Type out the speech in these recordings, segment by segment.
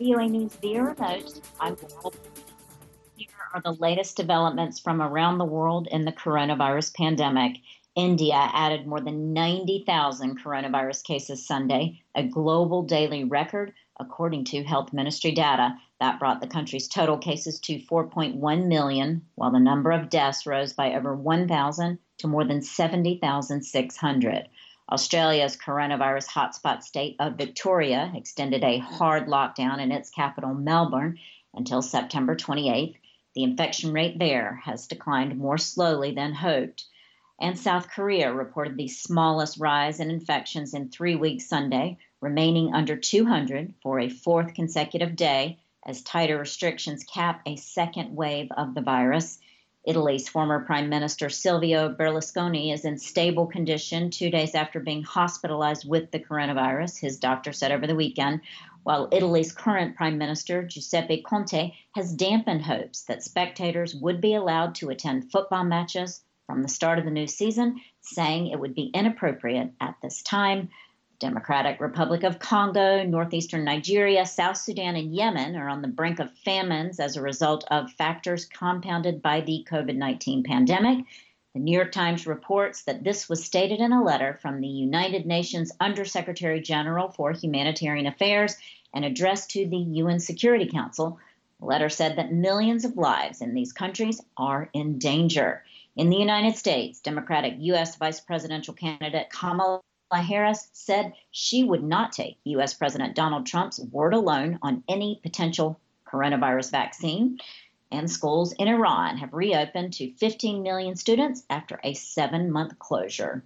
VOA News via remote. I'm Laurel. Here are the latest developments from around the world in the coronavirus pandemic. India added more than 90,000 coronavirus cases Sunday, a global daily record, according to Health Ministry data. That brought the country's total cases to 4.1 million, while the number of deaths rose by over 1,000 to more than 70,600. Australia's coronavirus hotspot state of Victoria extended a hard lockdown in its capital, Melbourne, until September 28th. The infection rate there has declined more slowly than hoped. And South Korea reported the smallest rise in infections in 3 weeks Sunday, remaining under 200 for a fourth consecutive day as tighter restrictions cap a second wave of the virus. Italy's former Prime Minister Silvio Berlusconi is in stable condition 2 days after being hospitalized with the coronavirus, his doctor said over the weekend, while Italy's current Prime Minister Giuseppe Conte has dampened hopes that spectators would be allowed to attend football matches from the start of the new season, saying it would be inappropriate at this time. Democratic Republic of Congo, northeastern Nigeria, South Sudan, and Yemen are on the brink of famines as a result of factors compounded by the COVID-19 pandemic. The New York Times reports that this was stated in a letter from the United Nations Undersecretary General for Humanitarian Affairs and addressed to the UN Security Council. The letter said that millions of lives in these countries are in danger. In the United States, Democratic U.S. Vice Presidential candidate Kamala Harris said she would not take U.S. President Donald Trump's word alone on any potential coronavirus vaccine. And schools in Iran have reopened to 15 million students after a 7-month closure.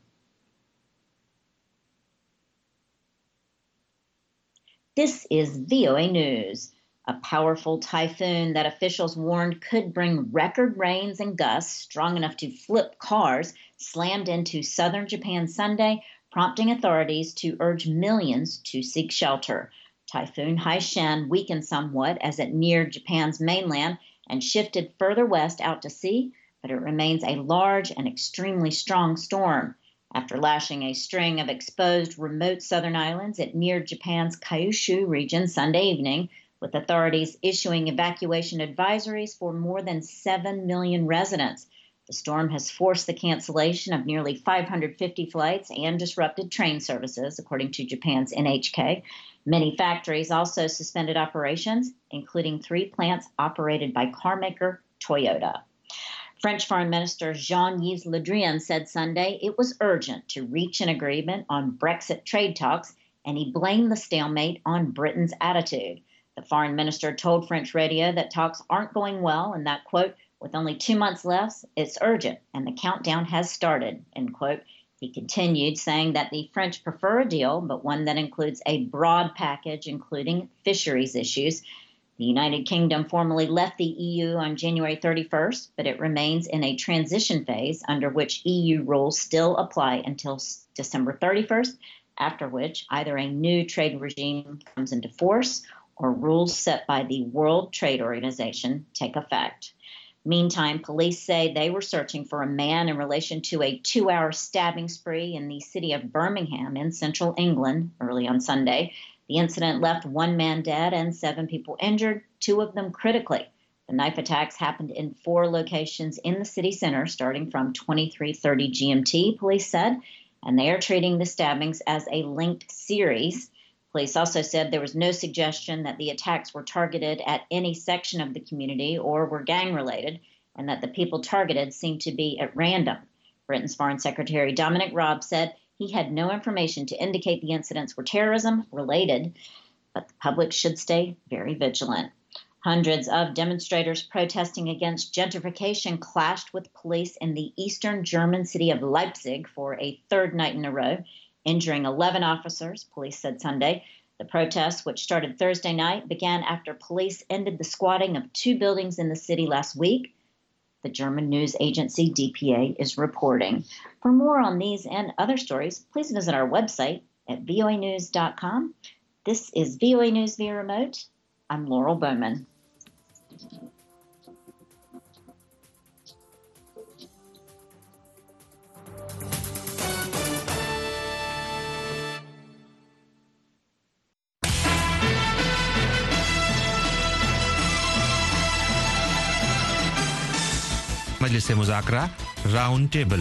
This is VOA News. A powerful typhoon that officials warned could bring record rains and gusts strong enough to flip cars slammed into southern Japan Sunday, prompting authorities to urge millions to seek shelter. Typhoon Haishen weakened somewhat as it neared Japan's mainland and shifted further west out to sea, but it remains a large and extremely strong storm. After lashing a string of exposed remote southern islands, it neared Japan's Kyushu region Sunday evening, with authorities issuing evacuation advisories for more than 7 million residents. The storm has forced the cancellation of nearly 550 flights and disrupted train services, according to Japan's NHK. Many factories also suspended operations, including 3 plants operated by carmaker Toyota. French Foreign Minister Jean-Yves Le Drian said Sunday it was urgent to reach an agreement on Brexit trade talks, and he blamed the stalemate on Britain's attitude. The foreign minister told French radio that talks aren't going well and that, quote, with only 2 months left, it's urgent and the countdown has started, end quote. He continued, saying that the French prefer a deal, but one that includes a broad package, including fisheries issues. The United Kingdom formally left the EU on January 31st, but it remains in a transition phase under which EU rules still apply until December 31st, after which either a new trade regime comes into force or rules set by the World Trade Organization take effect. Meantime, police say they were searching for a man in relation to a 2-hour stabbing spree in the city of Birmingham in central England early on Sunday. The incident left 1 man dead and 7 people injured, 2 of them critically. The knife attacks happened in 4 locations in the city center starting from 23:30 GMT, police said, and they are treating the stabbings as a linked series. Police also said there was no suggestion that the attacks were targeted at any section of the community or were gang-related, and that the people targeted seemed to be at random. Britain's Foreign Secretary Dominic Raab said he had no information to indicate the incidents were terrorism-related, but the public should stay very vigilant. Hundreds of demonstrators protesting against gentrification clashed with police in the eastern German city of Leipzig for a 3rd night in a row, injuring 11 officers, police said Sunday. The protests, which started Thursday night, began after police ended the squatting of 2 buildings in the city last week. The German news agency DPA is reporting. For more on these and other stories, please visit our website at voanews.com. This is VOA News via remote. I'm Laurel Bowman. مجلس مذاکرہ round table,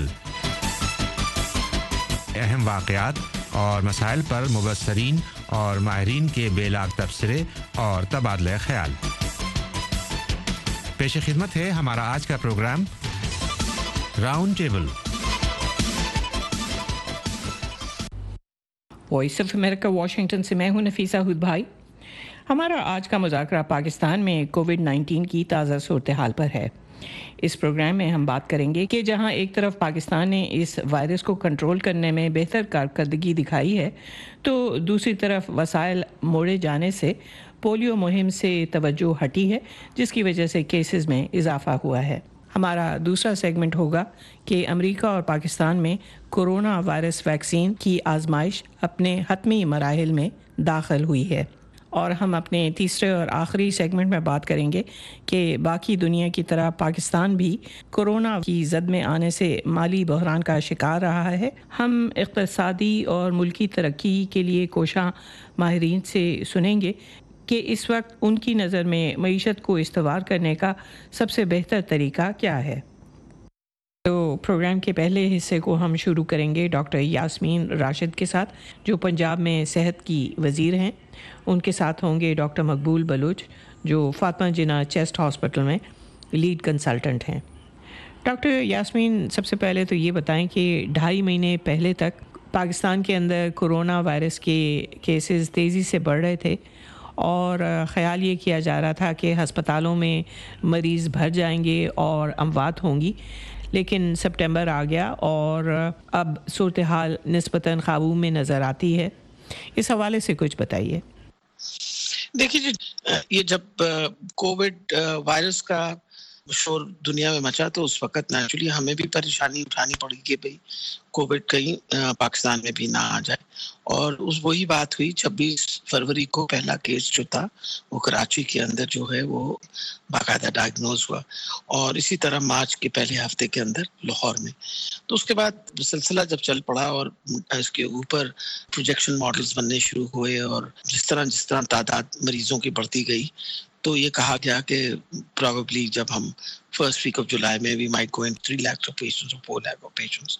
اہم واقعات اور مسائل پر مبصرین اور ماہرین کے بے log تبصرے اور تبادلہ خیال۔ پیش خدمت ہے ہمارا آج کا program round table. Voice of America Washington سے میں ہوں نفیسہ ہود بھائی۔ ہمارا آج کا مذاکرہ پاکستان میں کووڈ-19 کی تازہ صورتحال پر ہے۔ اس پروگرام میں ہم بات کریں گے کہ جہاں ایک طرف پاکستان نے اس وائرس کو کنٹرول کرنے میں بہتر کارکردگی دکھائی ہے، تو دوسری طرف وسائل موڑے جانے سے پولیو مہم سے توجہ ہٹی ہے، جس کی وجہ سے کیسز میں اضافہ ہوا ہے۔ ہمارا دوسرا سیگمنٹ ہوگا کہ امریکہ اور پاکستان میں کورونا وائرس ویکسین کی آزمائش اپنے حتمی مراحل میں داخل ہوئی ہے، اور ہم اپنے تیسرے اور آخری سیگمنٹ میں بات کریں گے کہ باقی دنیا کی طرح پاکستان بھی کورونا کی زد میں آنے سے مالی بحران کا شکار رہا ہے۔ ہم اقتصادی اور ملکی ترقی کے لیے کوشاں ماہرین سے سنیں گے کہ اس وقت ان کی نظر میں معیشت کو استوار کرنے کا سب سے بہتر طریقہ کیا ہے۔ تو پروگرام کے پہلے حصے کو ہم شروع کریں گے ڈاکٹر یاسمین راشد کے ساتھ، جو پنجاب میں صحت کی وزیر ہیں۔ ان کے ساتھ ہوں گے ڈاکٹر مقبول بلوچ، جو فاطمہ جناح چیسٹ ہاسپٹل میں لیڈ کنسلٹنٹ ہیں۔ ڈاکٹر یاسمین، سب سے پہلے تو یہ بتائیں کہ 2.5 مہینے پہلے تک پاکستان کے اندر کورونا وائرس کے کیسز تیزی سے بڑھ رہے تھے، اور خیال یہ کیا جا رہا تھا کہ ہسپتالوں میں مریض بھر جائیں گے اور اموات ہوں گی، لیکن سپٹمبر آ گیا اور اب صورتحال نسبتاً قابو میں نظر آتی ہے۔ اس حوالے سے کچھ بتائیے۔ دیکھیے جی، یہ جب کووڈ وائرس کا شور دنیا میں مچا تو اس وقت نیچرلی ہمیں بھی پریشانی اٹھانی پڑی کہ بھئی کووڈ کہیں پاکستان میں بھی نہ آ جائے، اور وہی بات ہوئی 26 فروری کو پہلا کیس جو تھا وہ کراچی کے اندر جو ہے وہ باقاعدہ ڈائگنوز ہوا، اور اسی طرح مارچ کے پہلے ہفتے کے اندر لاہور میں۔ تو اس کے بعد سلسلہ جب چل پڑا اور اس کے اوپر پروجیکشن ماڈلز بننے شروع ہوئے، اور جس طرح تعداد مریضوں کی بڑھتی گئی، تو یہ کہا گیا کہ پروبیبلی جب ہم فرسٹ ویک آف جولائی میں we might go in 3 lakhs of patients or 4 lakh of patients۔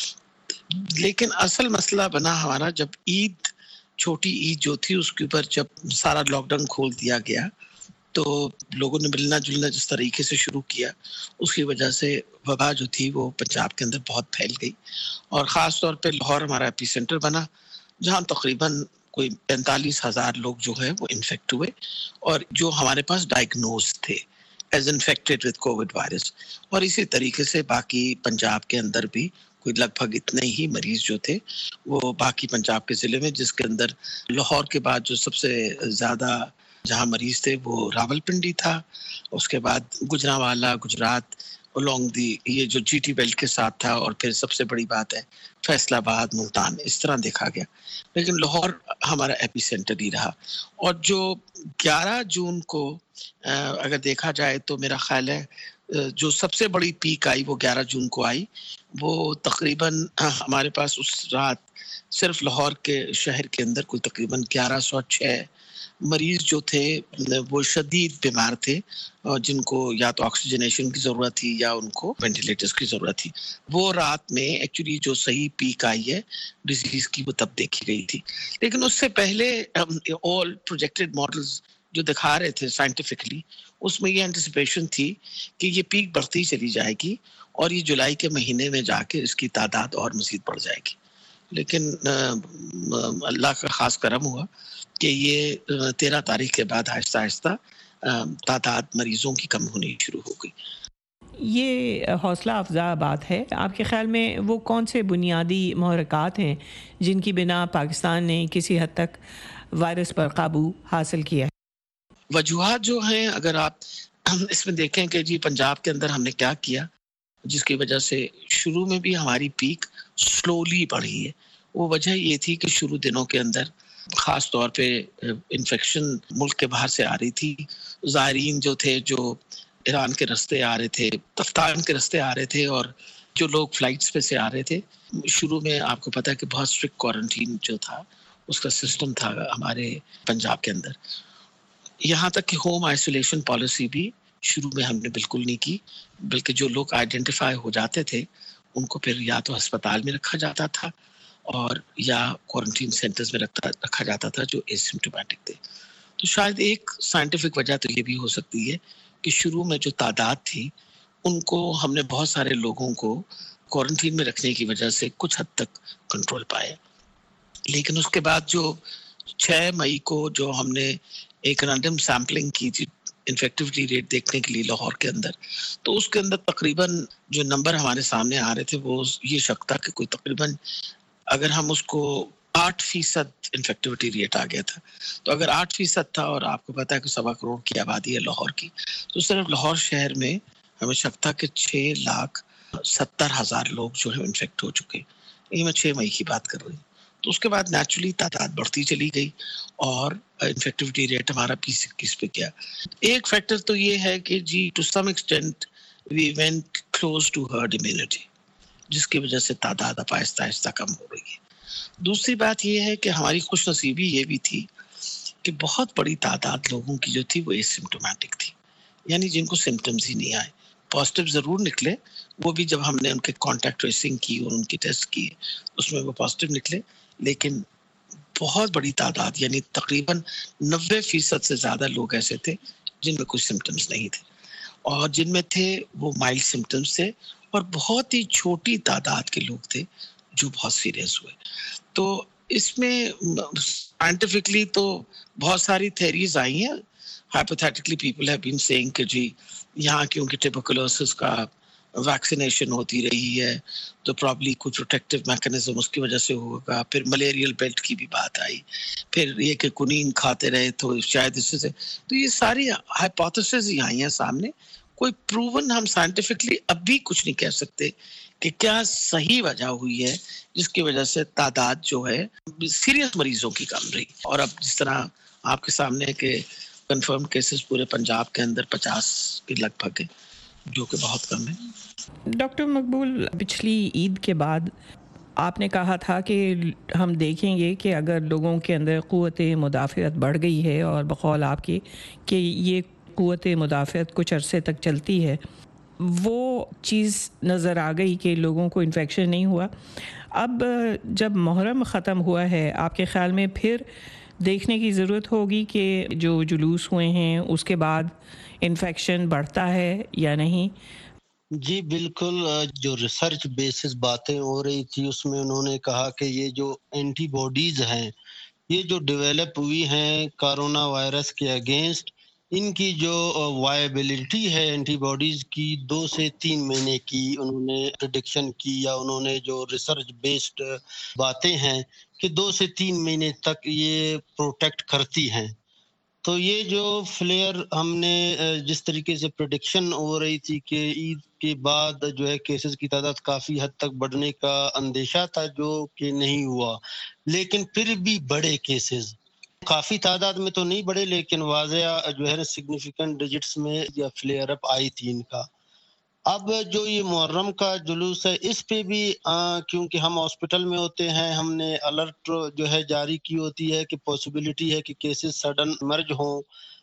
لیکن اصل مسئلہ بنا ہمارا جب چھوٹی عید جو تھی اس کے اوپر جب سارا لاک ڈاؤن کھول دیا گیا، تو لوگوں نے ملنا جلنا جس طریقے سے شروع کیا، اس کی وجہ سے وبا جو تھی وہ پنجاب کے اندر بہت پھیل گئی، اور خاص طور پہ لاہور ہمارا ایپی سینٹر بنا، جہاں تقریباً کوئی 45,000 لوگ جو ہے وہ انفیکٹ ہوئے، اور جو ہمارے پاس ڈائگنوز تھے as infected with covid virus, اور اسی طریقے سے باقی پنجاب کے اندر بھی کوئی لگ بھگ اتنے ہی مریض جو تھے وہ باقی پنجاب کے ضلع میں، جس کے اندر لاہور کے بعد جو سب سے زیادہ جہاں مریض تھے وہ راول پنڈی تھا، اس کے بعد گجرانوالہ گجرات along یہ جو جی ٹی بیلٹ کے ساتھ تھا، اور پھر سب سے بڑی بات ہے فیصل آباد ملتان، اس طرح دیکھا گیا، لیکن لاہور ہمارا ایپی سینٹر ہی رہا۔ اور جو 11 جون کو اگر دیکھا جائے تو میرا خیال ہے جو سب سے بڑی پیک آئی وہ 11 جون کو آئی، وہ تقریباً ہمارے پاس اس رات صرف لاہور کے شہر کے اندر کوئی تقریباً 1106 مریض جو تھے وہ شدید بیمار تھے، جن کو یا تو آکسیجنیشن کی ضرورت تھی یا ان کو وینٹیلیٹرز کی ضرورت تھی۔ وہ رات میں ایکچولی جو صحیح پیک آئی ہے ڈیزیز کی وہ تب دیکھی گئی تھی، لیکن اس سے پہلے آل پروجیکٹڈ ماڈلز جو دکھا رہے تھے سائنٹیفکلی، اس میں یہ انٹیسپیشن تھی کہ یہ پیک بڑھتی چلی جائے گی، اور یہ جولائی کے مہینے میں جا کے اس کی تعداد اور مزید بڑھ جائے گی، لیکن اللہ کا خاص کرم ہوا کہ یہ 13 تاریخ کے بعد آہستہ آہستہ تعداد مریضوں کی کم ہونی شروع ہو گئی۔ یہ حوصلہ افزا بات ہے۔ آپ کے خیال میں وہ کون سے بنیادی محرکات ہیں جن کی بنا پاکستان نے کسی حد تک وائرس پر قابو حاصل کیا ہے؟ وجوہات جو ہیں اگر آپ اس میں دیکھیں کہ جی پنجاب کے اندر ہم نے کیا کیا جس کی وجہ سے شروع میں بھی ہماری پیک سلولی بڑھی ہے، وہ وجہ یہ تھی کہ شروع دنوں کے اندر خاص طور پہ انفیکشن ملک کے باہر سے آ رہی تھی، زائرین جو تھے جو ایران کے راستے آ رہے تھے، تفتان کے راستے آ رہے تھے، اور جو لوگ فلائٹس پہ سے آ رہے تھے، شروع میں آپ کو پتا ہے کہ بہت اسٹرکٹ کوارنٹین جو تھا اس کا سسٹم تھا ہمارے پنجاب کے اندر، یہاں تک کہ ہوم آئسولیشن پالیسی بھی شروع میں ہم نے بالکل نہیں کی، بلکہ جو لوگ آئیڈینٹیفائی ہو جاتے تھے ان کو پھر یا تو ہسپتال میں رکھا جاتا تھا اور یا کوارنٹین سینٹرز میں رکھا جاتا تھا جو ایسمپٹومیٹک تھے. تو شاید ایک سائنٹیفک وجہ تو یہ بھی ہو سکتی ہے کہ شروع میں جو تعداد تھی ان کو ہم نے بہت سارے لوگوں کو کوارنٹین میں رکھنے کی وجہ سے کچھ حد تک کنٹرول پایا. لیکن اس کے بعد جو 6 مئی کو جو ہم نے ایک رینڈم سیمپلنگ کی تھی انفیکٹیوٹی ریٹ دیکھنے کے لیے لاہور کے اندر، تو اس کے اندر تقریباً جو نمبر ہمارے سامنے آ رہے تھے وہ یہ شک تھا کہ کوئی تقریباً اگر ہم اس کو 8% انفیکٹیوٹی ریٹ آ گیا تھا. تو اگر 8% تھا اور آپ کو پتا ہے کہ 1.25 کروڑ کی آبادی ہے لاہور کی، تو صرف لاہور شہر میں ہمیں شک تھا کہ 6,70,000 لوگ جو ہے انفیکٹ ہو چکے. یہ میں 6 مئی کی بات کر رہی ہوں. تو اس کے بعد نیچرلی تعداد بڑھتی چلی گئی اور انفیکٹیوٹی ریٹ ہمارا 20-21 پہ گیا. ایک فیکٹر تو یہ ہے کہ جی to some extent we went close to herd immunity, جس کی وجہ سے تعداد اب آہستہ آہستہ کم ہو رہی ہے. دوسری بات یہ ہے کہ ہماری خوش نصیبی یہ بھی تھی کہ بہت بڑی تعداد لوگوں کی جو تھی وہ ایسمپٹومیٹک تھی، یعنی جن کو سمٹمز ہی نہیں آئے. پازیٹیو ضرور نکلے، وہ بھی جب ہم نے ان کے کانٹیکٹ ٹریسنگ کی اور ان کی ٹیسٹ کی اس میں وہ پازیٹیو نکلے، لیکن بہت بڑی تعداد یعنی تقریباً 90% سے زیادہ لوگ ایسے تھے جن میں کوئی سمٹمز نہیں تھے، اور جن میں تھے وہ مائلڈ سمٹمز تھے، اور بہت ہی چھوٹی تعداد کے لوگ تھے جو بہت سیریس ہوئے. تو اس میں سائنٹیفکلی تو بہت ساری تھیریز آئی ہیں. Hypothetically people have been seeing کہ جی یہاں کیونکہ ٹیوبرکلوسس کا ویکسینیشن ہوتی رہی ہے تو پرابلی کچھ پروٹیکٹیو میکانزم اس کی وجہ سے ہوگا. پھر ملیریل بیلٹ کی بھی بات آئی، پھر یہ کہ کنین کھاتے رہے تو شاید اس سے. تو یہ ساری ہائپوتھیسز ہی آئی ہیں سامنے. کوئی پروون ہم سائنٹیفکلی اب بھی کچھ نہیں کہہ سکتے کہ کیا صحیح وجہ ہوئی ہے جس کی وجہ سے تعداد جو ہے سیریس مریضوں کی کم رہی. اور اب جس طرح آپ کے سامنے ہے کہ کنفرم کیسز پورے پنجاب کے اندر 50 کے لگ بھگ ہے، جو کہ بہت کم ہے. ڈاکٹر مقبول، پچھلی عید کے بعد آپ نے کہا تھا کہ ہم دیکھیں گے کہ اگر لوگوں کے اندر قوت مدافعت بڑھ گئی ہے، اور بقول آپ کی کہ یہ قوت مدافعت کچھ عرصے تک چلتی ہے، وہ چیز نظر آ گئی کہ لوگوں کو انفیکشن نہیں ہوا. اب جب محرم ختم ہوا ہے، آپ کے خیال میں پھر دیکھنے کی ضرورت ہوگی کہ جو جلوس ہوئے ہیں اس کے بعد انفیکشن بڑھتا ہے یا نہیں؟ جی بالکل، جو ریسرچ بیسس باتیں ہو رہی تھی اس میں انہوں نے کہا کہ یہ جو اینٹی باڈیز ہیں یہ جو ڈیولپ ہوئی ہیں کرونا وائرس کے اگینسٹ، ان کی جو وائبلٹی ہے اینٹی باڈیز کی 2 سے 3 مہینے کی انہوں نے پریڈکشن کی، یا انہوں نے جو ریسرچ بیسڈ باتیں ہیں کہ 2 سے 3 مہینے تک یہ پروٹیکٹ کرتی ہیں. تو یہ جو فلیئر ہم نے جس طریقے سے پریڈکشن ہو رہی تھی کہ عید کے بعد جو ہے کیسز کی تعداد کافی حد تک بڑھنے کا اندیشہ تھا، جو کہ نہیں ہوا، لیکن پھر بھی بڑے کیسز کافی تعداد میں تو نہیں بڑھے، لیکن واضح جو ہے سگنیفیکنٹ ڈیجٹس میں یا فلیئر اپ آئی تھی ان کا. اب جو یہ محرم کا جلوس ہے اس پہ بھی کیونکہ ہم ہاسپٹل میں ہوتے ہیں، ہم نے الرٹ جو ہے جاری کی ہوتی ہے کہ پاسبلٹی ہے کہ کیسز سڈن مرج ہوں،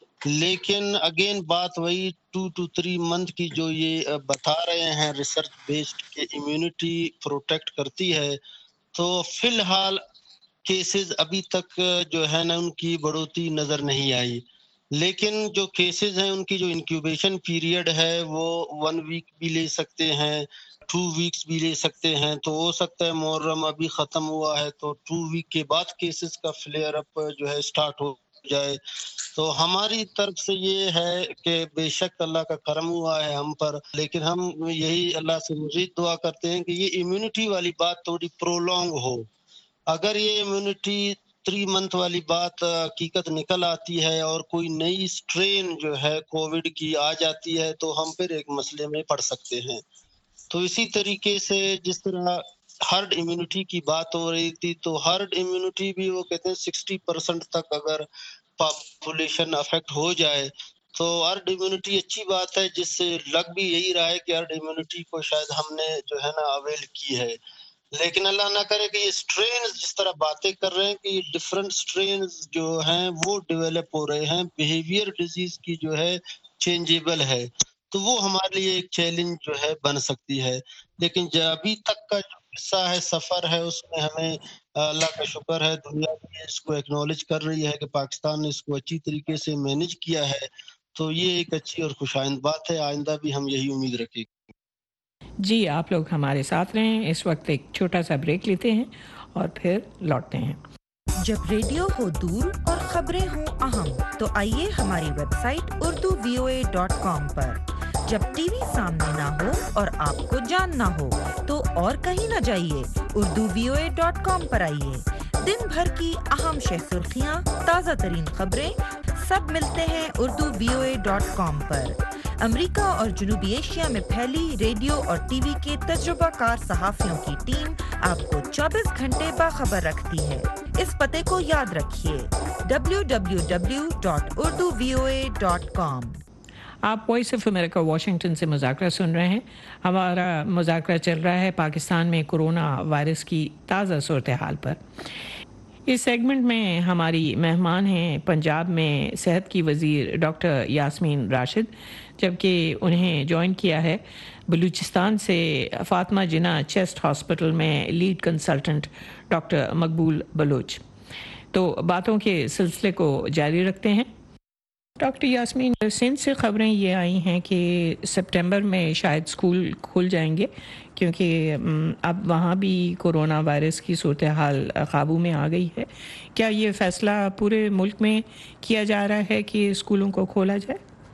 لیکن اگین بات وہی 2 to 3 منتھ کی جو یہ بتا رہے ہیں ریسرچ بیسڈ کہ امیونٹی پروٹیکٹ کرتی ہے. تو فی الحال کیسز ابھی تک جو ہے نا ان کی بڑھوتری نظر نہیں آئی، لیکن جو کیسز ہیں ان کی جو انکیوبیشن پیریڈ ہے وہ 1 ویک بھی لے سکتے ہیں، 2 ویکس بھی لے سکتے ہیں. تو ہو سکتا ہے محرم ابھی ختم ہوا ہے تو 2 ویک کے بعد کیسز کا فلیئر اپ جو ہے سٹارٹ ہو جائے. تو ہماری طرف سے یہ ہے کہ بے شک اللہ کا کرم ہوا ہے ہم پر، لیکن ہم یہی اللہ سے مزید دعا کرتے ہیں کہ یہ امیونٹی والی بات تھوڑی پرولونگ ہو. اگر یہ امیونٹی 3 منتھ والی بات حقیقت نکل آتی ہے اور کوئی نئی سٹرین جو ہے کووڈ کی آ جاتی ہے تو ہم پھر ایک مسئلے میں پڑ سکتے ہیں. تو اسی طریقے سے جس طرح ہرڈ امیونٹی کی بات ہو رہی تھی، تو ہرڈ امیونٹی بھی وہ کہتے ہیں 60% تک اگر پاپولیشن افیکٹ ہو جائے تو ہرڈ امیونٹی اچھی بات ہے، جس سے لگ بھی یہی رہا ہے کہ ہرڈ امیونٹی کو شاید ہم نے جو ہے نا اویل کی ہے. لیکن اللہ نہ کرے کہ یہ سٹرینز جس طرح باتیں کر رہے ہیں کہ یہ ڈیفرنٹ سٹرینز جو ہیں وہ ڈیولپ ہو رہے ہیں، بیہیویئر ڈیزیز کی جو ہے چینجیبل ہے، تو وہ ہمارے لیے ایک چیلنج جو ہے بن سکتی ہے. لیکن جو ابھی تک کا جو قصہ ہے، سفر ہے، اس میں ہمیں اللہ کا شکر ہے، دنیا بھی اس کو ایکنالج کر رہی ہے کہ پاکستان نے اس کو اچھی طریقے سے مینج کیا ہے. تو یہ ایک اچھی اور خوشائند بات ہے. آئندہ بھی ہم یہی امید رکھیں. جی آپ لوگ ہمارے ساتھ رہیں. اس وقت ایک چھوٹا سا بریک لیتے ہیں اور پھر لوٹتے ہیں. جب ریڈیو ہو دور اور خبریں ہوں اہم تو آئیے ہماری ویب سائٹ urduvoa.com پر. جب ٹی وی سامنے نہ ہو اور آپ کو جاننا ہو تو اور کہیں نہ جائیے, urduvoa.com پر آئیے. دن بھر کی اہم شہ سرخیاں, تازہ ترین خبریں سب ملتے ہیں urduvoa.com پر. امریکہ اور جنوبی ایشیا میں پھیلی ریڈیو اور ٹی وی کے تجربہ کار صحافیوں کی ٹیم آپ کو 24 گھنٹے باخبر رکھتی ہے. اس پتے کو یاد رکھیے, www.urduvoa.com. آپ وائس آف امریکہ واشنگٹن سے مذاکرہ سن رہے ہیں. ہمارا مذاکرہ چل رہا ہے پاکستان میں کورونا وائرس کی تازہ صورتحال پر. اس سیگمنٹ میں ہماری مہمان ہیں پنجاب میں صحت کی وزیر ڈاکٹر یاسمین راشد, جبکہ انہیں جوائن کیا ہے بلوچستان سے فاطمہ جناح چیسٹ ہاسپٹل میں lead consultant doctor Maqbool Baloch. تو باتوں کے سلسلے کو جاری رکھتے ہیں. ڈاکٹر یاسمین, سندھ سے خبریں یہ آئی ہیں کہ سپٹمبر میں شاید اسکول کھل جائیں گے کیونکہ اب وہاں بھی کورونا وائرس کی صورتحال قابو میں آ گئی ہے. کیا یہ فیصلہ پورے ملک میں کیا جا رہا ہے کہ اسکولوں کو کھولا جائے؟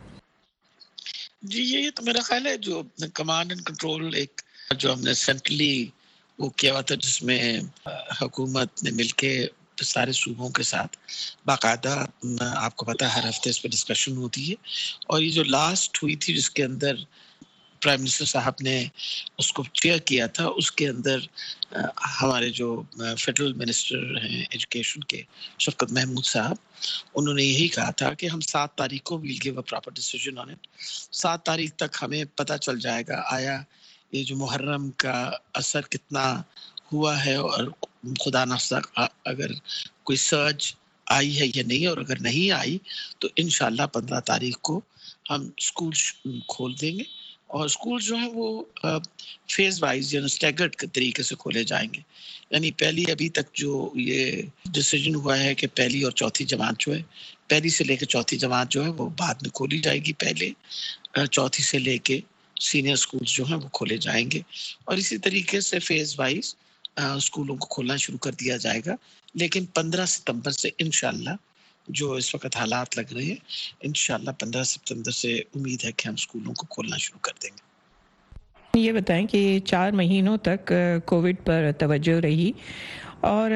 جی یہ تو میرا خیال ہے جو کمانڈ اینڈ کنٹرول ایک جو ہم نے سینٹرلی وہ کیا ہوا تھا, جس میں حکومت نے مل کے سارے صوبوں کے ساتھ باقاعدہ, آپ کو پتا ہے ہر ہفتے اس پہ ڈسکشن ہوتی ہے. اور یہ جو لاسٹ ہوئی تھی جس کے اندر پرائم منسٹر صاحب نے اس کو چیئر کیا تھا, اس کے اندر ہمارے جو فیڈرل منسٹر ہیں ایجوکیشن کے شفقت محمود صاحب, انہوں نے یہی کہا تھا کہ ہم 7 تاریخ کو we'll give a proper decision on it. 7 تاریخ تک ہمیں پتہ چل جائے گا آیا یہ جو محرم کا اثر کتنا ہوا ہے, اور خدا نخواستہ اگر کوئی سرج آئی ہے یا نہیں, اور اگر نہیں آئی تو انشاءاللہ 15 تاریخ کو ہم اسکول کھول دیں گے. اور اسکول جو ہیں وہ فیز وائز یعنی اسٹیگرڈ طریقے سے کھولے جائیں گے. یعنی پہلی ابھی تک جو یہ ڈیسیجن ہوا ہے کہ پہلی اور چوتھی جماعت جو ہے, پہلی سے لے کے چوتھی جماعت جو ہے وہ بعد میں کھولی جائے گی, پہلے چوتھی سے لے کے سینئر اسکولز جو ہیں وہ کھولے جائیں گے. اور اسی طریقے سے فیز وائز اسکولوں کو کھولنا شروع کر دیا جائے گا. لیکن 15 ستمبر سے انشاءاللہ جو اس وقت حالات لگ رہے ہیں, انشاءاللہ 15 ستمبر سے امید ہے کہ ہم اسکولوں کو کھولنا شروع کر دیں گے. یہ بتائیں کہ 4 مہینوں تک کووڈ پر توجہ رہی اور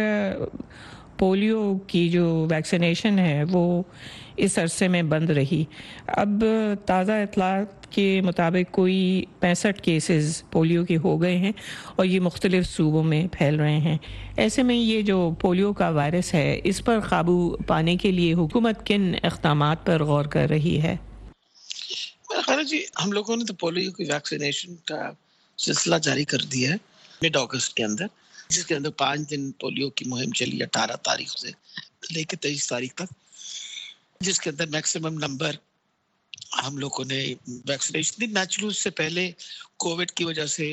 پولیو کی جو ویکسینیشن ہے وہ اس عرصے میں بند رہی. اب تازہ اطلاعات کے مطابق کوئی 65 کیسز پولیو کے ہو گئے ہیں اور یہ مختلف صوبوں میں پھیل رہے ہیں. ایسے میں یہ جو پولیو کا وائرس ہے اس پر قابو پانے کے لیے حکومت کن اقدامات پر غور کر رہی ہے؟ میرا خیال ہے جی ہم لوگوں نے تو پولیو کی ویکسینیشن کا سلسلہ جاری کر دیا ہے مڈ اگست کے اندر, جس کے اندر 5 دن پولیو کی مہم چلی 18 تاریخ سے لے کے 23 تاریخ تک, جس کے اندر میکسیمم نمبر ہم لوگوں نے ویکسینیشن دی. نیچرلی اس سے پہلے کووڈ کی وجہ سے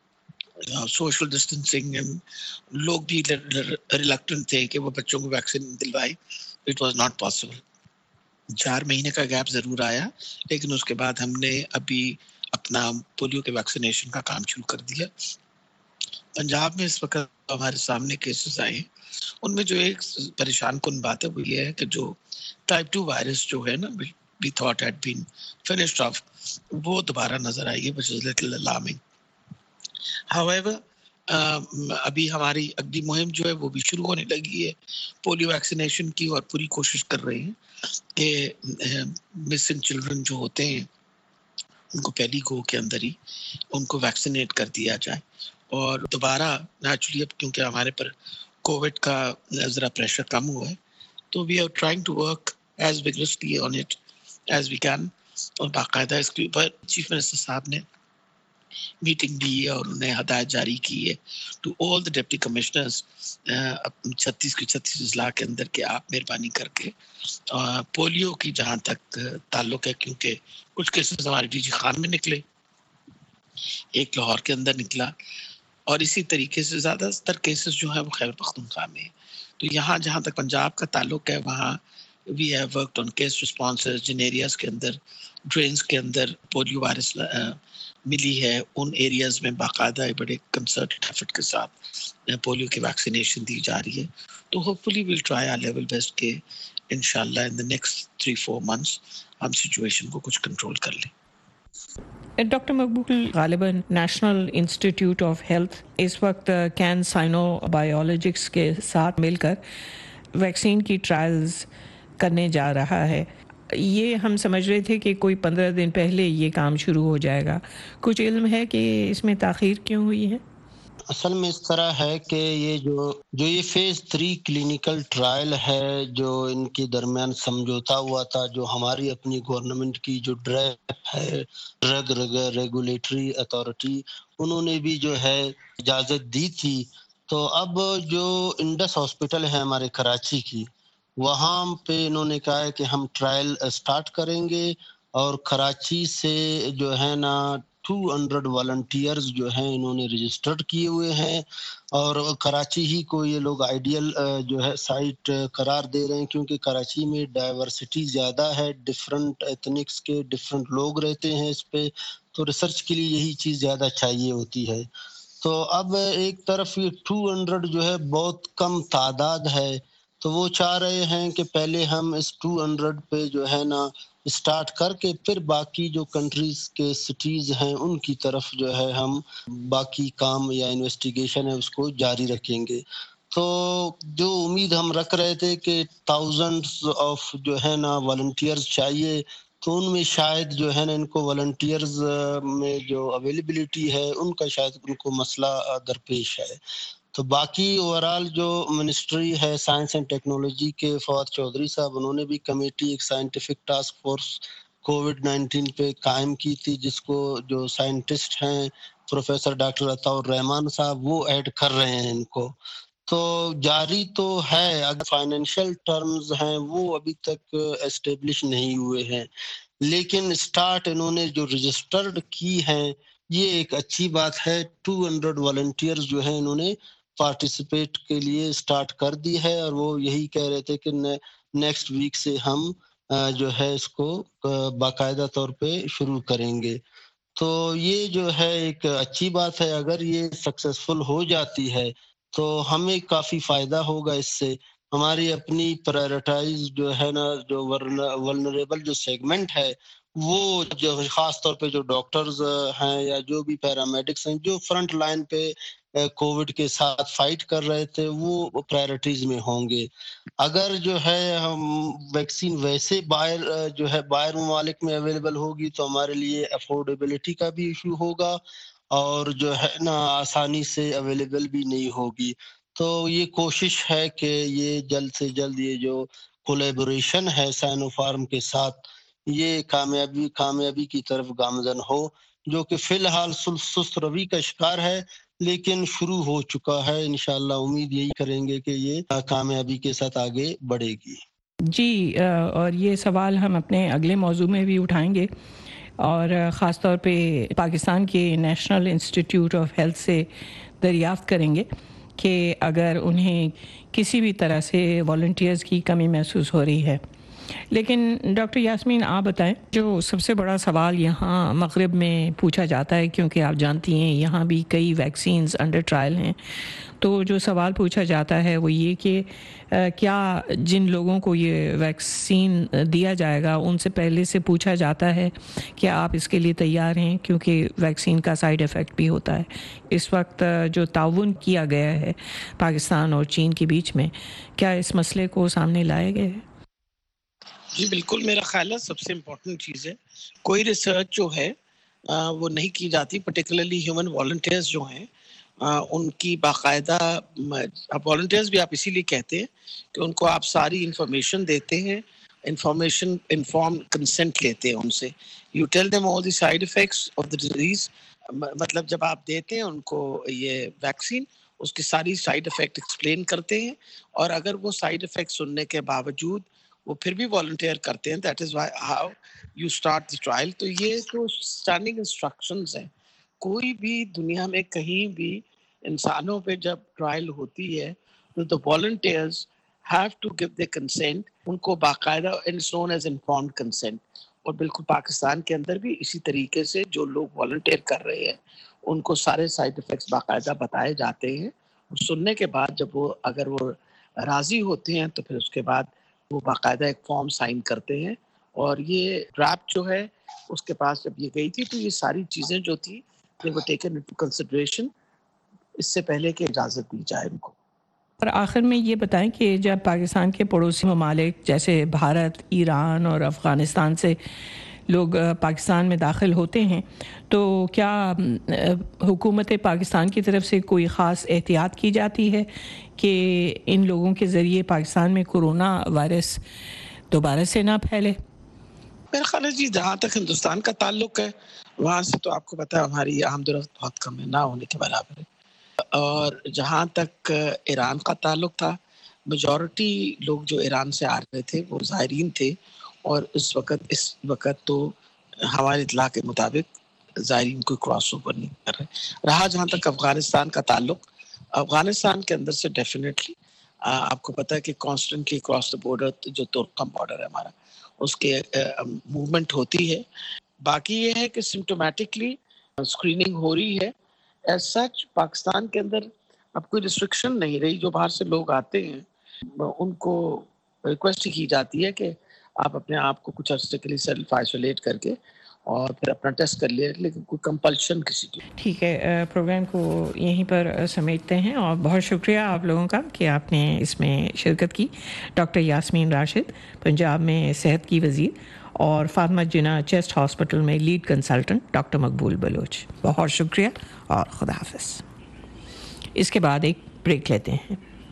سوشل ڈسٹینسنگ لوگ بھی ریلکٹنٹ تھے کہ وہ بچوں کو ویکسین دلوائے. It was not possible. 4 مہینے کا گیپ ضرور آیا, لیکن اس کے بعد ہم نے ابھی اپنا پولیو کے ویکسینیشن کا کام شروع کر دیا. پنجاب میں اس وقت ہمارے سامنے کیسز آئے, ان میں جو ایک پریشان کن بات ہے وہ یہ ہے کہ جو ٹائپ 2 وائرس جو ہے نا, we thought had been finished off, وہ دوبارہ نظر آئی ہے, which is little alarming. However, ابھی ہماری اگلی مہم جو ہے وہ بھی شروع ہونے لگی ہے پولیو ویکسینیشن کی, اور پوری کوشش کر رہے ہیں کہ مسنگ چلڈرن جو ہوتے ہیں ان کو پہلی گو کے اندر ہی ان کو ویکسینیٹ کر دیا جائے. اور دوبارہ نیچرلی اب کیونکہ ہمارے پر کووڈ کا ذرا پریشر کم ہوا ہے تو we are trying to work as vigorously on it as we can. اور باقاعدہ اس کے اوپر چیف منسٹر صاحب نے میٹنگ دی ہے اور انہیں ہدایت جاری کی ہے to all the deputy commissioners 36 کے 36 اضلاع کے اندر کہ آپ مہربانی کر کے پولیو کی جہاں تک تعلق ہے، کیونکہ کچھ کیسز ہمارے ڈی جی خان میں نکلے، ایک لاہور کے اندر نکلا، اور اسی طریقے سے زیادہ تر کیسز جو ہیں وہ خیبر پختونخوا میں ہیں. تو یہاں جہاں تک پنجاب کا تعلق ہے وہاں we have worked on case responses. جن ایریاز کے اندر ڈرینز کے اندر پولیو وائرس ملی ہے ان ایریاز میں باقاعدہ بڑے کنسرٹڈ ایفرٹ کے ساتھ پولیو کی ویکسینیشن دی جا رہی ہے. تو hopefully we'll try our level best کہ انشاءاللہ ان دی نیکسٹ 3-4 months ہم سچویشن کو کچھ کنٹرول کر لیں. ڈاکٹر مقبول، غالباً نیشنل انسٹیٹیوٹ آف ہیلتھ اس وقت کین سائنو بایولوجکس کے ساتھ مل کر ویکسین کی ٹرائلز کرنے جا رہا ہے. یہ ہم سمجھ رہے تھے کہ کوئی 15 دن پہلے یہ کام شروع ہو جائے گا. کچھ علم ہے کہ اس میں تاخیر کیوں ہوئی ہے؟ اصل میں اس طرح ہے کہ یہ جو یہ فیز 3 کلینیکل ٹرائل ہے جو ان کے درمیان سمجھوتا ہوا تھا، جو ہماری اپنی گورنمنٹ کی جو ڈریپ ہے ڈرگ ریگولیٹری اتھارٹی، انہوں نے بھی جو ہے اجازت دی تھی. تو اب جو انڈس ہاسپٹل ہے ہمارے کراچی کی، وہاں پہ انہوں نے کہا ہے کہ ہم ٹرائل سٹارٹ کریں گے، اور کراچی سے جو ہے نا 200 والنٹیئرز جو ہیں انہوں نے رجسٹرڈ کیے ہوئے ہیں، اور کراچی ہی کو یہ لوگ آئیڈیل جو ہے سائٹ قرار دے رہے ہیں، کیونکہ کراچی میں ڈائیورسٹی زیادہ ہے، ڈفرنٹ ایتھنکس کے ڈفرنٹ لوگ رہتے ہیں اس پہ، تو ریسرچ کے لیے یہی چیز زیادہ چاہیے ہوتی ہے. تو اب ایک طرف یہ 200 جو ہے بہت کم تعداد ہے، تو وہ چاہ رہے ہیں کہ پہلے ہم اس 200 پہ جو ہے نا اسٹارٹ کر کے پھر باقی جو کنٹریز کے سٹیز ہیں ان کی طرف جو ہے ہم باقی کام یا انویسٹیگیشن ہے اس کو جاری رکھیں گے. تو جو امید ہم رکھ رہے تھے کہ thousands آف جو ہے نا والنٹیئرز چاہیے، تو ان میں شاید جو ہے نا ان کو والنٹیئرز میں جو اویلیبلٹی ہے ان کا شاید ان کو مسئلہ درپیش ہے. تو باقی اوورال جو منسٹری ہے سائنس اینڈ ٹیکنالوجی کے فواد چودھری صاحب، انہوں نے بھی کمیٹی ایک سائنٹیفک ٹاسک فورس کووڈ-19 پہ قائم کی تھی، جس کو جو سائنٹسٹ ہیں پروفیسر ڈاکٹر عطاء الرحمان صاحب وہ ایڈ کر رہے ہیں ان کو. تو جاری تو ہے، اگر فائنینشیل ٹرمز ہیں وہ ابھی تک اسٹیبلش نہیں ہوئے ہیں، لیکن سٹارٹ انہوں نے جو رجسٹرڈ کی ہیں یہ ایک اچھی بات ہے. 200 والنٹیئرز جو ہیں انہوں نے پارٹیسپیٹ کے لیے سٹارٹ کر دی ہے، اور وہ یہی کہہ رہے تھے کہ نیکسٹ ویک سے ہم جو ہے اس کو باقاعدہ طور پہ شروع کریں گے. تو یہ جو ہے ایک اچھی بات ہے. اگر یہ سکسیسفل ہو جاتی ہے تو ہمیں کافی فائدہ ہوگا اس سے. ہماری اپنی پرائرٹائز جو ہے نا جو ولنریبل جو سیگمنٹ ہے، وہ جو خاص طور پہ جو ڈاکٹرز ہیں یا جو بھی پیرامیڈکس ہیں جو فرنٹ لائن پہ کووڈ کے ساتھ فائٹ کر رہے تھے، وہ پرائرٹیز میں ہوں گے. اگر جو ہے ہم ویکسین ویسے باہر ممالک میں اویلیبل ہوگی تو ہمارے لیے افورڈیبلٹی کا بھی ایشو ہوگا، اور جو ہے نا آسانی سے اویلیبل بھی نہیں ہوگی. تو یہ کوشش ہے کہ یہ جلد سے جلد یہ جو کولیبوریشن ہے سائنو فارم کے ساتھ یہ کامیابی کی طرف گامزن ہو، جو کہ فی الحال سست روی کا شکار ہے لیکن شروع ہو چکا ہے. انشاءاللہ امید یہی کریں گے کہ یہ کامیابی کے ساتھ آگے بڑھے گی. جی، اور یہ سوال ہم اپنے اگلے موضوع میں بھی اٹھائیں گے، اور خاص طور پہ پاکستان کے نیشنل انسٹیٹیوٹ آف ہیلتھ سے دریافت کریں گے کہ اگر انہیں کسی بھی طرح سے والنٹیئرز کی کمی محسوس ہو رہی ہے. لیکن ڈاکٹر یاسمین، آپ بتائیں، جو سب سے بڑا سوال یہاں مغرب میں پوچھا جاتا ہے، کیونکہ آپ جانتی ہیں یہاں بھی کئی ویکسینز انڈر ٹرائل ہیں، تو جو سوال پوچھا جاتا ہے وہ یہ کہ کیا جن لوگوں کو یہ ویکسین دیا جائے گا ان سے پہلے سے پوچھا جاتا ہے کہ آپ اس کے لیے تیار ہیں، کیونکہ ویکسین کا سائیڈ ایفیکٹ بھی ہوتا ہے. اس وقت جو تعاون کیا گیا ہے پاکستان اور چین کے بیچ میں، کیا اس مسئلے کو سامنے لایا گیا ہے؟ جی بالکل، میرا خیال ہے سب سے امپورٹنٹ چیز ہے کوئی ریسرچ جو ہے وہ نہیں کی جاتی، پرٹیکولرلی ہیومن والنٹیئرز جو ہیں ان کی باقاعدہ والنٹیئرز بھی آپ اسی لیے کہتے ہیں کہ ان کو آپ ساری انفارمیشن دیتے ہیں، انفارم کنسنٹ لیتے ہیں ان سے. You tell them all the side effects of the disease مطلب جب آپ دیتے ہیں ان کو یہ ویکسین، اس کی ساری سائیڈ افیکٹ ایکسپلین کرتے ہیں، اور اگر وہ سائیڈ افیکٹ سننے کے باوجود وہ پھر بھی والنٹیئر کرتے ہیں، that is how you start the trial. تو یہ تو اسٹینڈنگ انسٹرکشنز ہیں. کوئی بھی دنیا میں کہیں بھی انسانوں پہ جب ٹرائل ہوتی ہے تو the volunteers have to give their consent. ان کو باقاعدہ it's known as informed consent. اور بالکل پاکستان کے اندر بھی اسی طریقے سے جو لوگ والنٹیئر کر رہے ہیں ان کو سارے سائیڈ افیکٹس باقاعدہ بتائے جاتے ہیں. اور سننے کے بعد جب وہ اگر وہ راضی ہوتے ہیں تو پھر اس کے بعد وہ باقاعدہ ایک فارم سائن کرتے ہیں. اور یہ ڈرافٹ جو ہے اس کے پاس جب یہ گئی تھی تو یہ ساری چیزیں جو تھی they were taken into consideration اس سے پہلے کہ اجازت دی جائے ان کو. اور آخر میں یہ بتائیں کہ جب پاکستان کے پڑوسی ممالک جیسے بھارت، ایران اور افغانستان سے لوگ پاکستان میں داخل ہوتے ہیں تو کیا حکومت پاکستان کی طرف سے کوئی خاص احتیاط کی جاتی ہے کہ ان لوگوں کے ذریعے پاکستان میں کورونا وائرس دوبارہ سے نہ پھیلے؟ میرا خیال ہے جی جہاں تک ہندوستان کا تعلق ہے وہاں سے تو آپ کو پتا ہے ہماری آمد و رفت بہت کم ہے، نہ ہونے کے برابر ہے. اور جہاں تک ایران کا تعلق تھا میجورٹی لوگ جو ایران سے آ رہے تھے وہ زائرین تھے، اور اس وقت تو ہماری اطلاع کے مطابق زائرین کوئی کراس اوور نہیں کر رہے. رہا جہاں تک افغانستان کا تعلق، افغانستان کے اندر سے ڈیفینیٹلی آپ کو پتا ہے کہ کانسٹنٹلی کراس دا بارڈر جو ترکم بارڈر ہے ہمارا اس کے موومنٹ ہوتی ہے. باقی یہ ہے کہ سمٹومیٹکلی اسکریننگ ہو رہی ہے. ایز سچ پاکستان کے اندر اب کوئی ریسٹرکشن نہیں رہی. جو باہر سے لوگ آتے ہیں ان کو ریکویسٹ کی جاتی ہے کہ آپ اپنے آپ کو کچھ عرصے کے لیے سیلف آئسولیٹ کر کے اور پھر اپنا ٹیسٹ کر لیا، لیکن کوئی کمپلشن کسی کی. ٹھیک ہے، پروگرام کو یہیں پر سمیٹتے ہیں اور بہت شکریہ آپ لوگوں کا کہ آپ نے اس میں شرکت کی. ڈاکٹر یاسمین راشد پنجاب میں صحت کی وزیر، اور فاطمہ جناح چیسٹ ہاسپٹل میں lead consultant doctor Maqbool Baloch. بہت شکریہ اور خدا حافظ. اس کے بعد ایک بریک لیتے ہیں.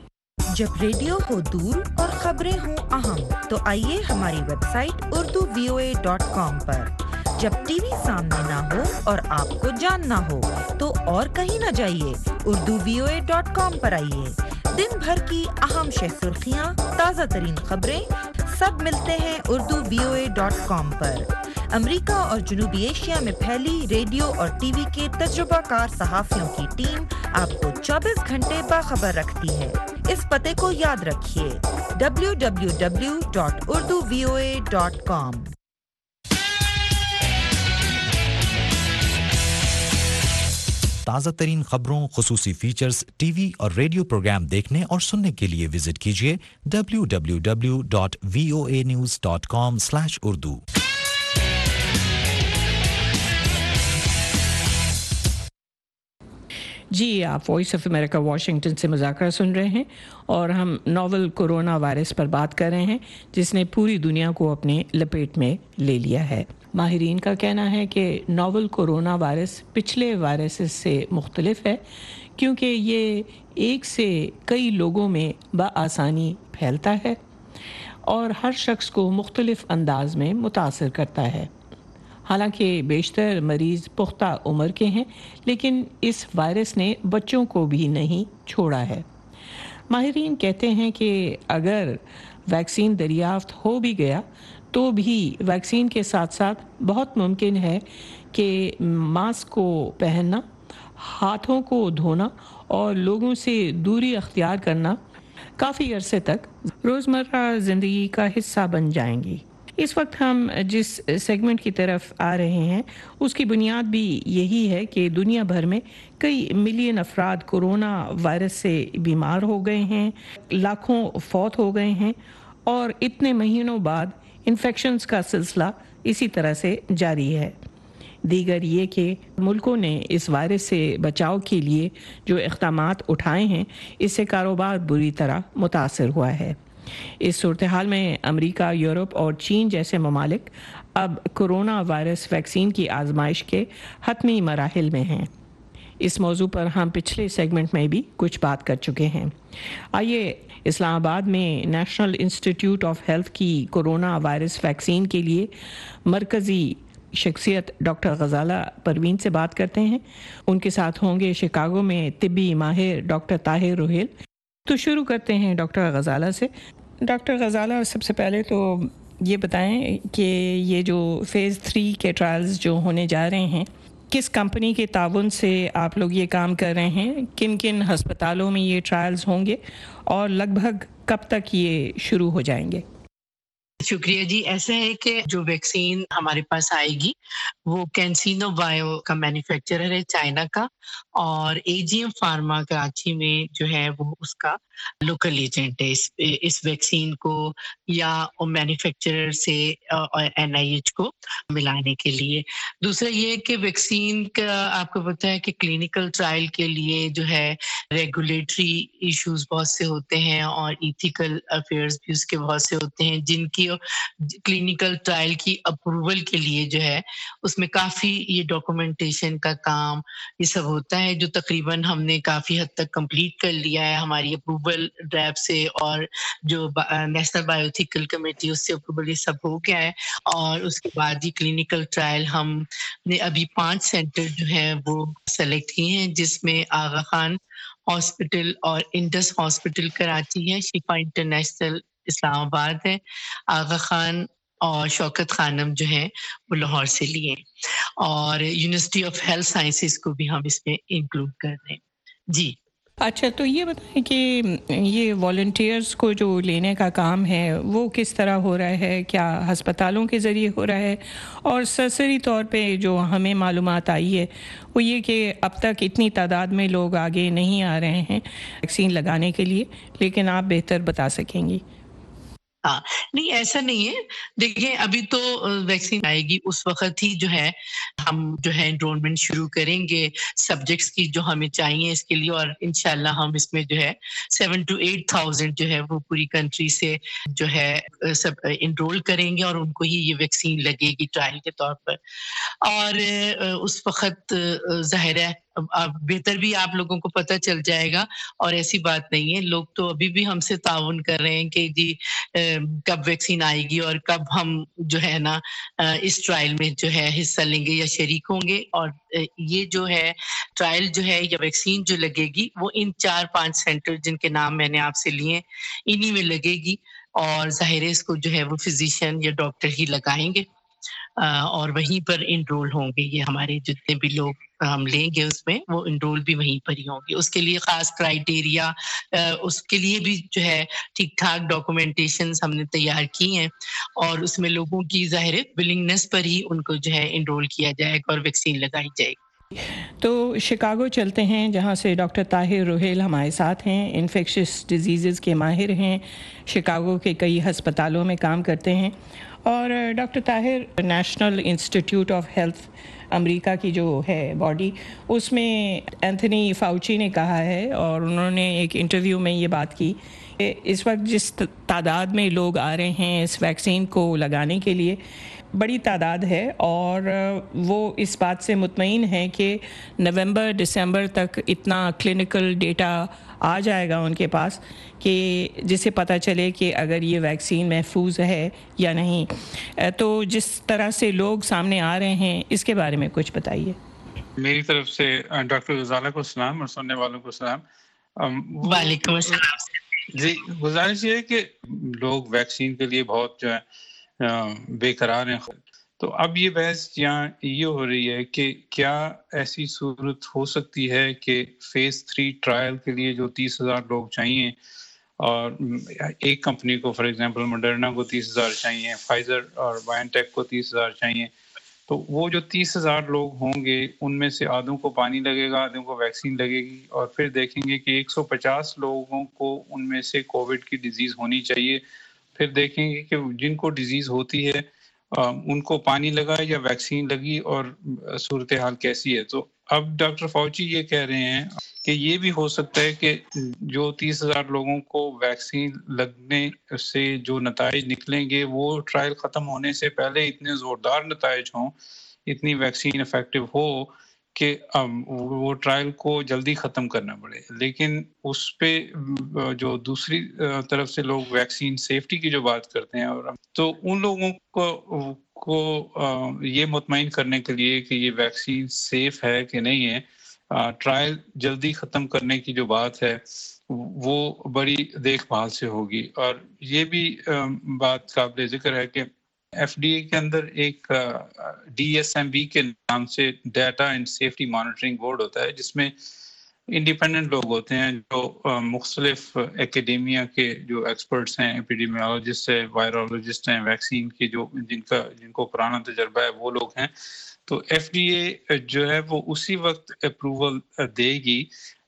جب ریڈیو ہو دور اور خبریں ہوں اہم تو آئیے ہماری ویب سائٹ urduvoa.com پر. جب ٹی وی سامنے نہ ہو اور آپ کو جاننا ہو تو اور کہیں نہ جائیے، urduvoa.com پر آئیے. دن بھر کی اہم شہ سرخیاں، تازہ ترین خبریں سب ملتے ہیں urduvoa.com پر. امریکہ اور جنوبی ایشیا میں پھیلی ریڈیو اور ٹی وی کے تجربہ کار صحافیوں کی ٹیم آپ کو 24 گھنٹے باخبر رکھتی ہے. اس پتے کو یاد رکھیے www.urduvoa.com. تازہ ترین خبروں، خصوصی فیچرز، ٹی وی اور ریڈیو پروگرام دیکھنے اور سننے کے لیے وزٹ کیجیے www.voanews.com/urdu. جی، آپ وائس آف امریکہ واشنگٹن سے مذاکرہ سن رہے ہیں اور ہم ناول کورونا وائرس پر بات کر رہے ہیں جس نے پوری دنیا کو اپنے لپیٹ میں لے لیا ہے. ماہرین کا کہنا ہے کہ ناول کورونا وائرس پچھلے وائرسز سے مختلف ہے کیونکہ یہ ایک سے کئی لوگوں میں بآسانی پھیلتا ہے اور ہر شخص کو مختلف انداز میں متاثر کرتا ہے. حالانکہ بیشتر مریض پختہ عمر کے ہیں لیکن اس وائرس نے بچوں کو بھی نہیں چھوڑا ہے. ماہرین کہتے ہیں کہ اگر ویکسین دریافت ہو بھی گیا تو بھی ویکسین کے ساتھ ساتھ بہت ممکن ہے کہ ماسک کو پہننا، ہاتھوں کو دھونا اور لوگوں سے دوری اختیار کرنا کافی عرصے تک روزمرہ زندگی کا حصہ بن جائیں گی. اس وقت ہم جس سیگمنٹ کی طرف آ رہے ہیں اس کی بنیاد بھی یہی ہے کہ دنیا بھر میں کئی ملین افراد کورونا وائرس سے بیمار ہو گئے ہیں، لاکھوں فوت ہو گئے ہیں اور اتنے مہینوں بعد انفیکشنز کا سلسلہ اسی طرح سے جاری ہے. دیگر یہ کہ ملکوں نے اس وائرس سے بچاؤ کے لیے جو اقدامات اٹھائے ہیں اس سے کاروبار بری طرح متاثر ہوا ہے. اس صورتحال میں امریکہ، یورپ اور چین جیسے ممالک اب کورونا وائرس ویکسین کی آزمائش کے حتمی مراحل میں ہیں. اس موضوع پر ہم پچھلے سیگمنٹ میں بھی کچھ بات کر چکے ہیں. آئیے اسلام آباد میں نیشنل انسٹیٹیوٹ آف ہیلتھ کی کورونا وائرس ویکسین کے لیے مرکزی शख्सियत डॉक्टर गजाला परवीन से बात करते हैं। उनके साथ होंगे शिकागो में तिब्बी माहिर डॉक्टर ताहिर रुहेल। तो शुरू करते हैं डॉक्टर गजाला से। डॉक्टर गजाला, सबसे पहले तो ये बताएं कि ये जो फ़ेज़ 3 के ट्रायल्स जो होने जा रहे हैं, किस कंपनी के ताउन से आप लोग ये काम कर रहे हैं, किन किन हस्पतालों में ये ट्रायल्स होंगे और लगभग कब तक ये शुरू हो जाएंगे? शुक्रिया जी। ऐसा है कि जो वैक्सीन हमारे पास आएगी वो कैंसिनो बायो का मैन्युफैक्चरर है, चाइना का, और एजीएम फार्मा कराची में जो है वो उसका लोकल एजेंट है इस वैक्सीन को या मैन्युफैक्चरर से एनआईएच को मिलाने के लिए। दूसरा ये है कि वैक्सीन का आपको पता है कि क्लिनिकल ट्रायल के लिए जो है रेगुलेटरी इश्यूज बहुत से होते हैं और इथिकल अफेयर्स भी उसके बहुत से होते हैं, जिनकी क्लिनिकल ट्रायल की अप्रूवल के लिए जो है उसमें काफी ये डॉक्यूमेंटेशन का काम ये सब होता है, जो तकरीबन हमने काफी हद तक कंप्लीट कर लिया है हमारी अप्रूवल ड्रैब से, और जो नेशनल बायोएथिकल कमेटी उससे अप्रूवल ये सब हो गया है। और उसके बाद ही क्लिनिकल ट्रायल हमने अभी 5 सेंटर जो है वो सेलेक्ट किए हैं, जिसमें आगा खान हॉस्पिटल और इंडस हॉस्पिटल कराची है, शिफा इंटरनेशनल इस्लामाबाद है, आगा खान और शौकत खानम जो है वो लाहौर से लिए, और यूनिवर्सिटी ऑफ हेल्थ साइंसेस को भी हम इसमें इंक्लूड कर रहे हैं जी। अच्छा, तो ये बताएं कि ये वॉलंटियर्स को जो लेने का काम है वो किस तरह हो रहा है, क्या अस्पतालों के ज़रिए हो रहा है? और सरसरी तौर पे जो हमें मालूमात आई है वो ये कि अब तक इतनी तादाद में लोग आगे नहीं आ रहे हैं वैक्सीन लगाने के लिए, लेकिन आप बेहतर बता सकेंगी। हाँ, नहीं ऐसा नहीं है। देखिए अभी तो वैक्सीन आएगी उस वक्त ही जो है हम जो है एनरोलमेंट शुरू करेंगे सब्जेक्ट्स की जो हमें चाहिए इसके लिए, और इंशाल्लाह हम इसमें जो है 7 to 8,000 जो है वो पूरी कंट्री से जो है सब एनरोल करेंगे और उनको ही ये वैक्सीन लगेगी ट्रायल के तौर पर। और उस वक्त जाहिर है अब बेहतर भी आप लोगों को पता चल जाएगा, और ऐसी बात नहीं है, लोग तो अभी भी हमसे ताउन कर रहे हैं कि जी कब वैक्सीन आएगी और कब हम जो है ना इस ट्रायल में जो है हिस्सा लेंगे या शरीक होंगे। और ये जो है ट्रायल जो है या वैक्सीन जो लगेगी वो इन 4-5 सेंटर जिनके नाम मैंने आपसे लिए इन्हीं में लगेगी, और जाहिर है इसको जो है वो फिजिशियन या डॉक्टर ही लगाएंगे और वहीं पर इनरोल होंगे। ये हमारे जितने भी लोग हम लेंगे उसमें वो इनरोल भी वहीं पर ही होंगे। उसके लिए खास क्राइटेरिया उसके लिए भी जो है ठीक ठाक डॉक्यूमेंटेशंस हमने तैयार की हैं, और उसमें लोगों की ज़ाहिर विलिंगनेस पर ही उनको जो है इनरोल किया जाएगा और वैक्सीन लगाई जाएगी। तो शिकागो चलते हैं जहां से डॉक्टर ताहिर रुहेल हमारे साथ हैं, इन्फेक्शियस डिजीज़ के माहिर हैं, शिकागो के कई अस्पतालों में काम करते हैं। और doctor Tahir, national institute of health America की जो है बॉडी, उसमें एंथनी फाउची ने कहा है और उन्होंने एक इंटरव्यू में ये बात की कि इस वक्त जिस तादाद में लोग आ रहे हैं इस वैक्सीन को लगाने के लिए बड़ी तादाद है, और वो इस बात से मुतमईन है कि नवंबर दिसंबर तक इतना क्लिनिकल डेटा आ जाएगा उनके पास कि जिससे पता चले कि अगर ये वैक्सीन महफूज है या नहीं। तो जिस तरह से लोग सामने आ रहे हैं इसके बारे में कुछ बताइए। मेरी तरफ से डॉक्टर गजाला को सलाम और सुनने वालों को सलाम। वालेकुम अस्सलाम जी। गुजारिश ये है कि लोग वैक्सीन के लिए बहुत जो है बेकरार हैं। तो अब ये बहस यहाँ ये हो रही है कि क्या ऐसी सूरत हो सकती है कि फेज 3 ट्रायल के लिए जो 30,000 लोग चाहिए, और एक कंपनी को फॉर एग्जांपल मॉडर्ना को 30,000 चाहिए, फाइजर और बायोटेक को 30,000 चाहिए, तो वो जो 30,000 लोग होंगे उनमें से आधों को पानी लगेगा, आधों को वैक्सीन लगेगी, और फिर देखेंगे कि 150 लोगों को उनमें से कोविड की डिजीज़ होनी चाहिए। फिर देखेंगे कि जिनको डिजीज़ होती है उनको पानी लगा या वैक्सीन लगी और सूरत हाल कैसी है। तो अब डॉक्टर फाउची ये कह रहे हैं कि ये भी हो सकता है कि जो 30,000 लोगों को वैक्सीन लगने से जो नताइज निकलेंगे वो ट्रायल ख़त्म होने से पहले इतने ज़ोरदार नताइज हों, इतनी वैक्सीन इफेक्टिव हो कि वो ट्रायल को जल्दी ख़त्म करना पड़े। लेकिन उस पे जो दूसरी तरफ से लोग वैक्सीन सेफ्टी की जो बात करते हैं, और तो उन लोगों کو یہ مطمئن کرنے کے لیے کہ یہ ویکسین سیف ہے کہ نہیں ہے، ٹرائل جلدی ختم کرنے کی جو بات ہے وہ بڑی دیکھ بھال سے ہوگی. اور یہ بھی بات قابل ذکر ہے کہ ایف ڈی اے کے اندر ایک ڈی ایس ایم بی کے نام سے data and safety monitoring board ہوتا ہے، جس میں انڈیپینڈنٹ لوگ ہوتے ہیں جو مختلف ایکیڈیمیا کے جو ایکسپرٹس ہیں، ایپیڈیمیولوجسٹ ہیں، وائرولوجسٹ ہیں، ویکسین کے جن کو پرانا تجربہ ہے وہ لوگ ہیں. تو ایف ڈی اے جو ہے وہ اسی وقت اپروول دے گی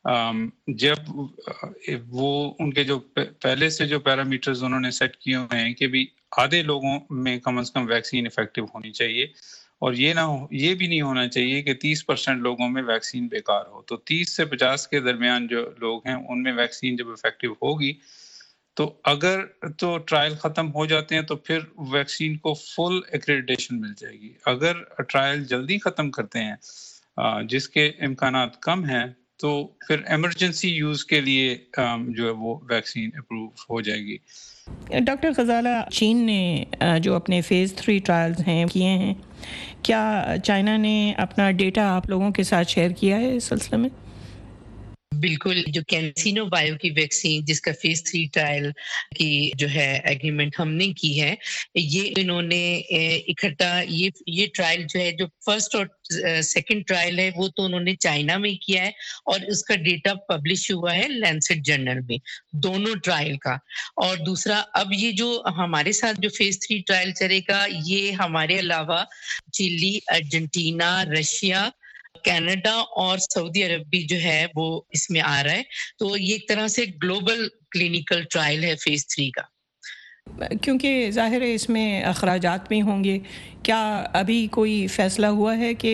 جب وہ ان کے جو پہلے سے جو پیرامیٹرز انہوں نے سیٹ کیے ہوئے ہیں کہ بھی آدھے لوگوں میں کم از کم ویکسین افیکٹو ہونی چاہیے، اور یہ بھی نہیں ہونا چاہیے کہ 30% لوگوں میں ویکسین بیکار ہو. تو 30 سے 50 کے درمیان جو لوگ ہیں ان میں ویکسین جب افیکٹو ہوگی تو اگر تو ٹرائل ختم ہو جاتے ہیں تو پھر ویکسین کو فل ایکریڈیٹیشن مل جائے گی. اگر ٹرائل جلدی ختم کرتے ہیں جس کے امکانات کم ہیں تو پھر ایمرجنسی یوز کے لیے جو ہے وہ ویکسین اپروو ہو جائے گی. ڈاکٹر غزالہ، چین نے جو اپنے فیز 3 ٹرائلز ہیں کیے ہیں، کیا چائنا نے اپنا ڈیٹا آپ لوگوں کے ساتھ شیئر کیا ہے اس سلسلے میں؟ بالکل، جو کینسینو بایو کی ویکسین جس کا فیز 3 ٹرائل کی جو ہے ایگریمنٹ ہم نے کی ہے، یہ انہوں نے اکٹھا یہ ٹرائل جو ہے جو فرسٹ اور سیکنڈ ٹرائل ہے وہ تو انہوں نے چائنا میں کیا ہے، اور اس کا ڈیٹا پبلش ہوا ہے لینسٹ جرنل میں دونوں ٹرائل کا. اور دوسرا اب یہ جو ہمارے ساتھ جو فیز 3 ٹرائل چلے گا، یہ ہمارے علاوہ چلی، ارجنٹینا، رشیا، کینیڈا اور سعودی عرب بھی جو ہے وہ اس میں آ رہا ہے. تو یہ ایک طرح سے گلوبل کلینیکل ٹرائل ہے فیز 3 کا. کیونکہ ظاہر ہے اس میں اخراجات بھی ہوں گے، کیا ابھی کوئی فیصلہ ہوا ہے کہ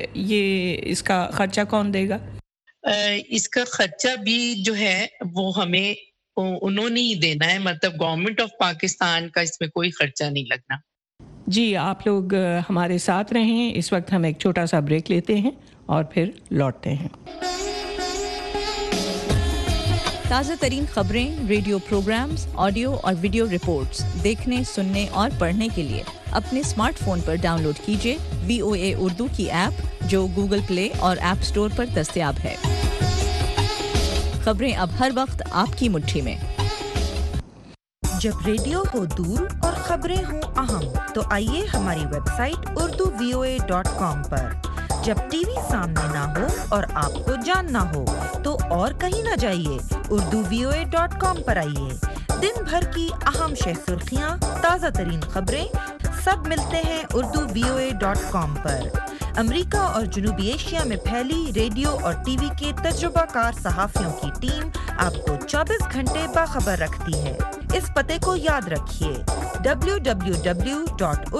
اس کا خرچہ کون دے گا؟ اس کا خرچہ بھی جو ہے وہ ہمیں انہوں نے ہی دینا ہے، مطلب گورنمنٹ آف پاکستان کا اس میں کوئی خرچہ نہیں لگنا. جی، آپ لوگ ہمارے ساتھ رہیں. اس وقت ہم ایک چھوٹا سا بریک لیتے ہیں اور پھر لوٹتے ہیں. تازہ ترین خبریں، ریڈیو پروگرامز، آڈیو اور ویڈیو رپورٹس دیکھنے، سننے اور پڑھنے کے لیے اپنے اسمارٹ فون پر ڈاؤن لوڈ کیجیے VOA اردو کی ایپ جو گوگل پلے اور ایپ سٹور پر دستیاب ہے. خبریں اب ہر وقت آپ کی مٹھی میں. جب ریڈیو ہو دور اور خبریں ہوں اہم تو آئیے ہماری ویب سائٹ urduvoa.com پر. جب ٹی وی سامنے نہ ہو اور آپ کو جاننا ہو تو اور کہیں نہ جائیے، urduvoa.com پر آئیے. دن بھر کی اہم سرخیاں، تازہ ترین خبریں سب ملتے ہیں urduvoa.com پر. امریکہ اور جنوبی ایشیا میں پھیلی ریڈیو اور ٹی وی کے تجربہ کار صحافیوں کی ٹیم آپ کو 24 گھنٹے باخبر رکھتی ہے. اس پتے کو یاد رکھیے www.urduvoa.com.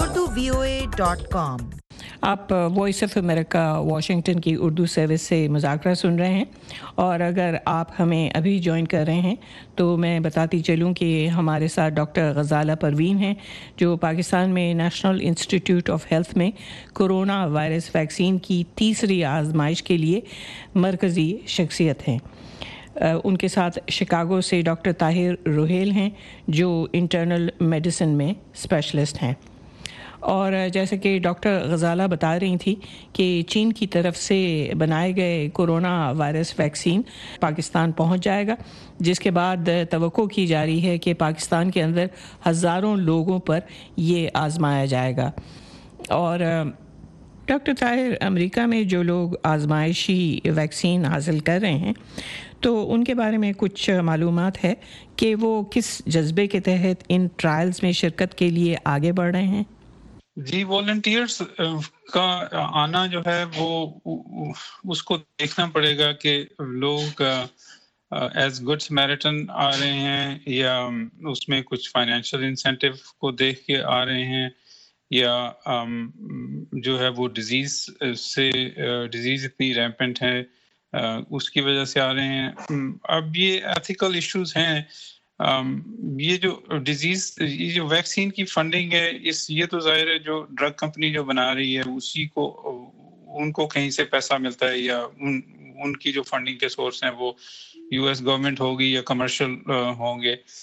آپ وائس آف امریکہ واشنگٹن کی اردو سروس سے مذاکرہ سن رہے ہیں، اور اگر آپ ہمیں ابھی جوائن کر رہے ہیں تو میں بتاتی چلوں کہ ہمارے ساتھ ڈاکٹر غزالہ پروین ہیں جو پاکستان میں نیشنل انسٹیٹیوٹ آف ہیلتھ میں کورونا وائرس ویکسین کی تیسری آزمائش کے لیے مرکزی شخصیت ہیں. ان کے ساتھ شکاگو سے ڈاکٹر طاہر روہیل ہیں جو انٹرنل میڈیسن میں اسپیشلسٹ ہیں. اور جیسے کہ ڈاکٹر غزالہ بتا رہی تھی کہ چین کی طرف سے بنائے گئے کورونا وائرس ویکسین پاکستان پہنچ جائے گا، جس کے بعد توقع کی جا رہی ہے کہ پاکستان کے اندر ہزاروں لوگوں پر یہ آزمایا جائے گا. اور ڈاکٹر طاہر، امریکہ میں جو لوگ آزمائشی ویکسین حاصل کر رہے ہیں تو ان کے بارے میں کچھ معلومات ہے کہ وہ کس جذبے کے تحت ان ٹرائلز میں شرکت کے لیے آگے بڑھ رہے ہیں؟ جی، والنٹیئرز کا آنا جو ہے وہ اس کو دیکھنا پڑے گا کہ لوگ ایز گڈ سمیرٹن آ رہے ہیں یا اس میں کچھ فائنینشیل انسینٹیو کو دیکھ کے آ رہے ہیں، یا جو ہے وہ ڈیزیز اتنی ریمپنٹ ہے اس کی وجہ سے آ رہے ہیں. اب یہ ایتھیکل ایشوز ہیں. یہ جو یہ جو ویکسین کی فنڈنگ ہے، یہ تو ظاہر ہے جو ڈرگ کمپنی جو بنا رہی ہے اسی کو، ان کو کہیں سے پیسہ ملتا ہے، یا ان کی جو فنڈنگ کے سورس ہیں وہ US گورنمنٹ ہوگی یا کمرشل ہوں گے.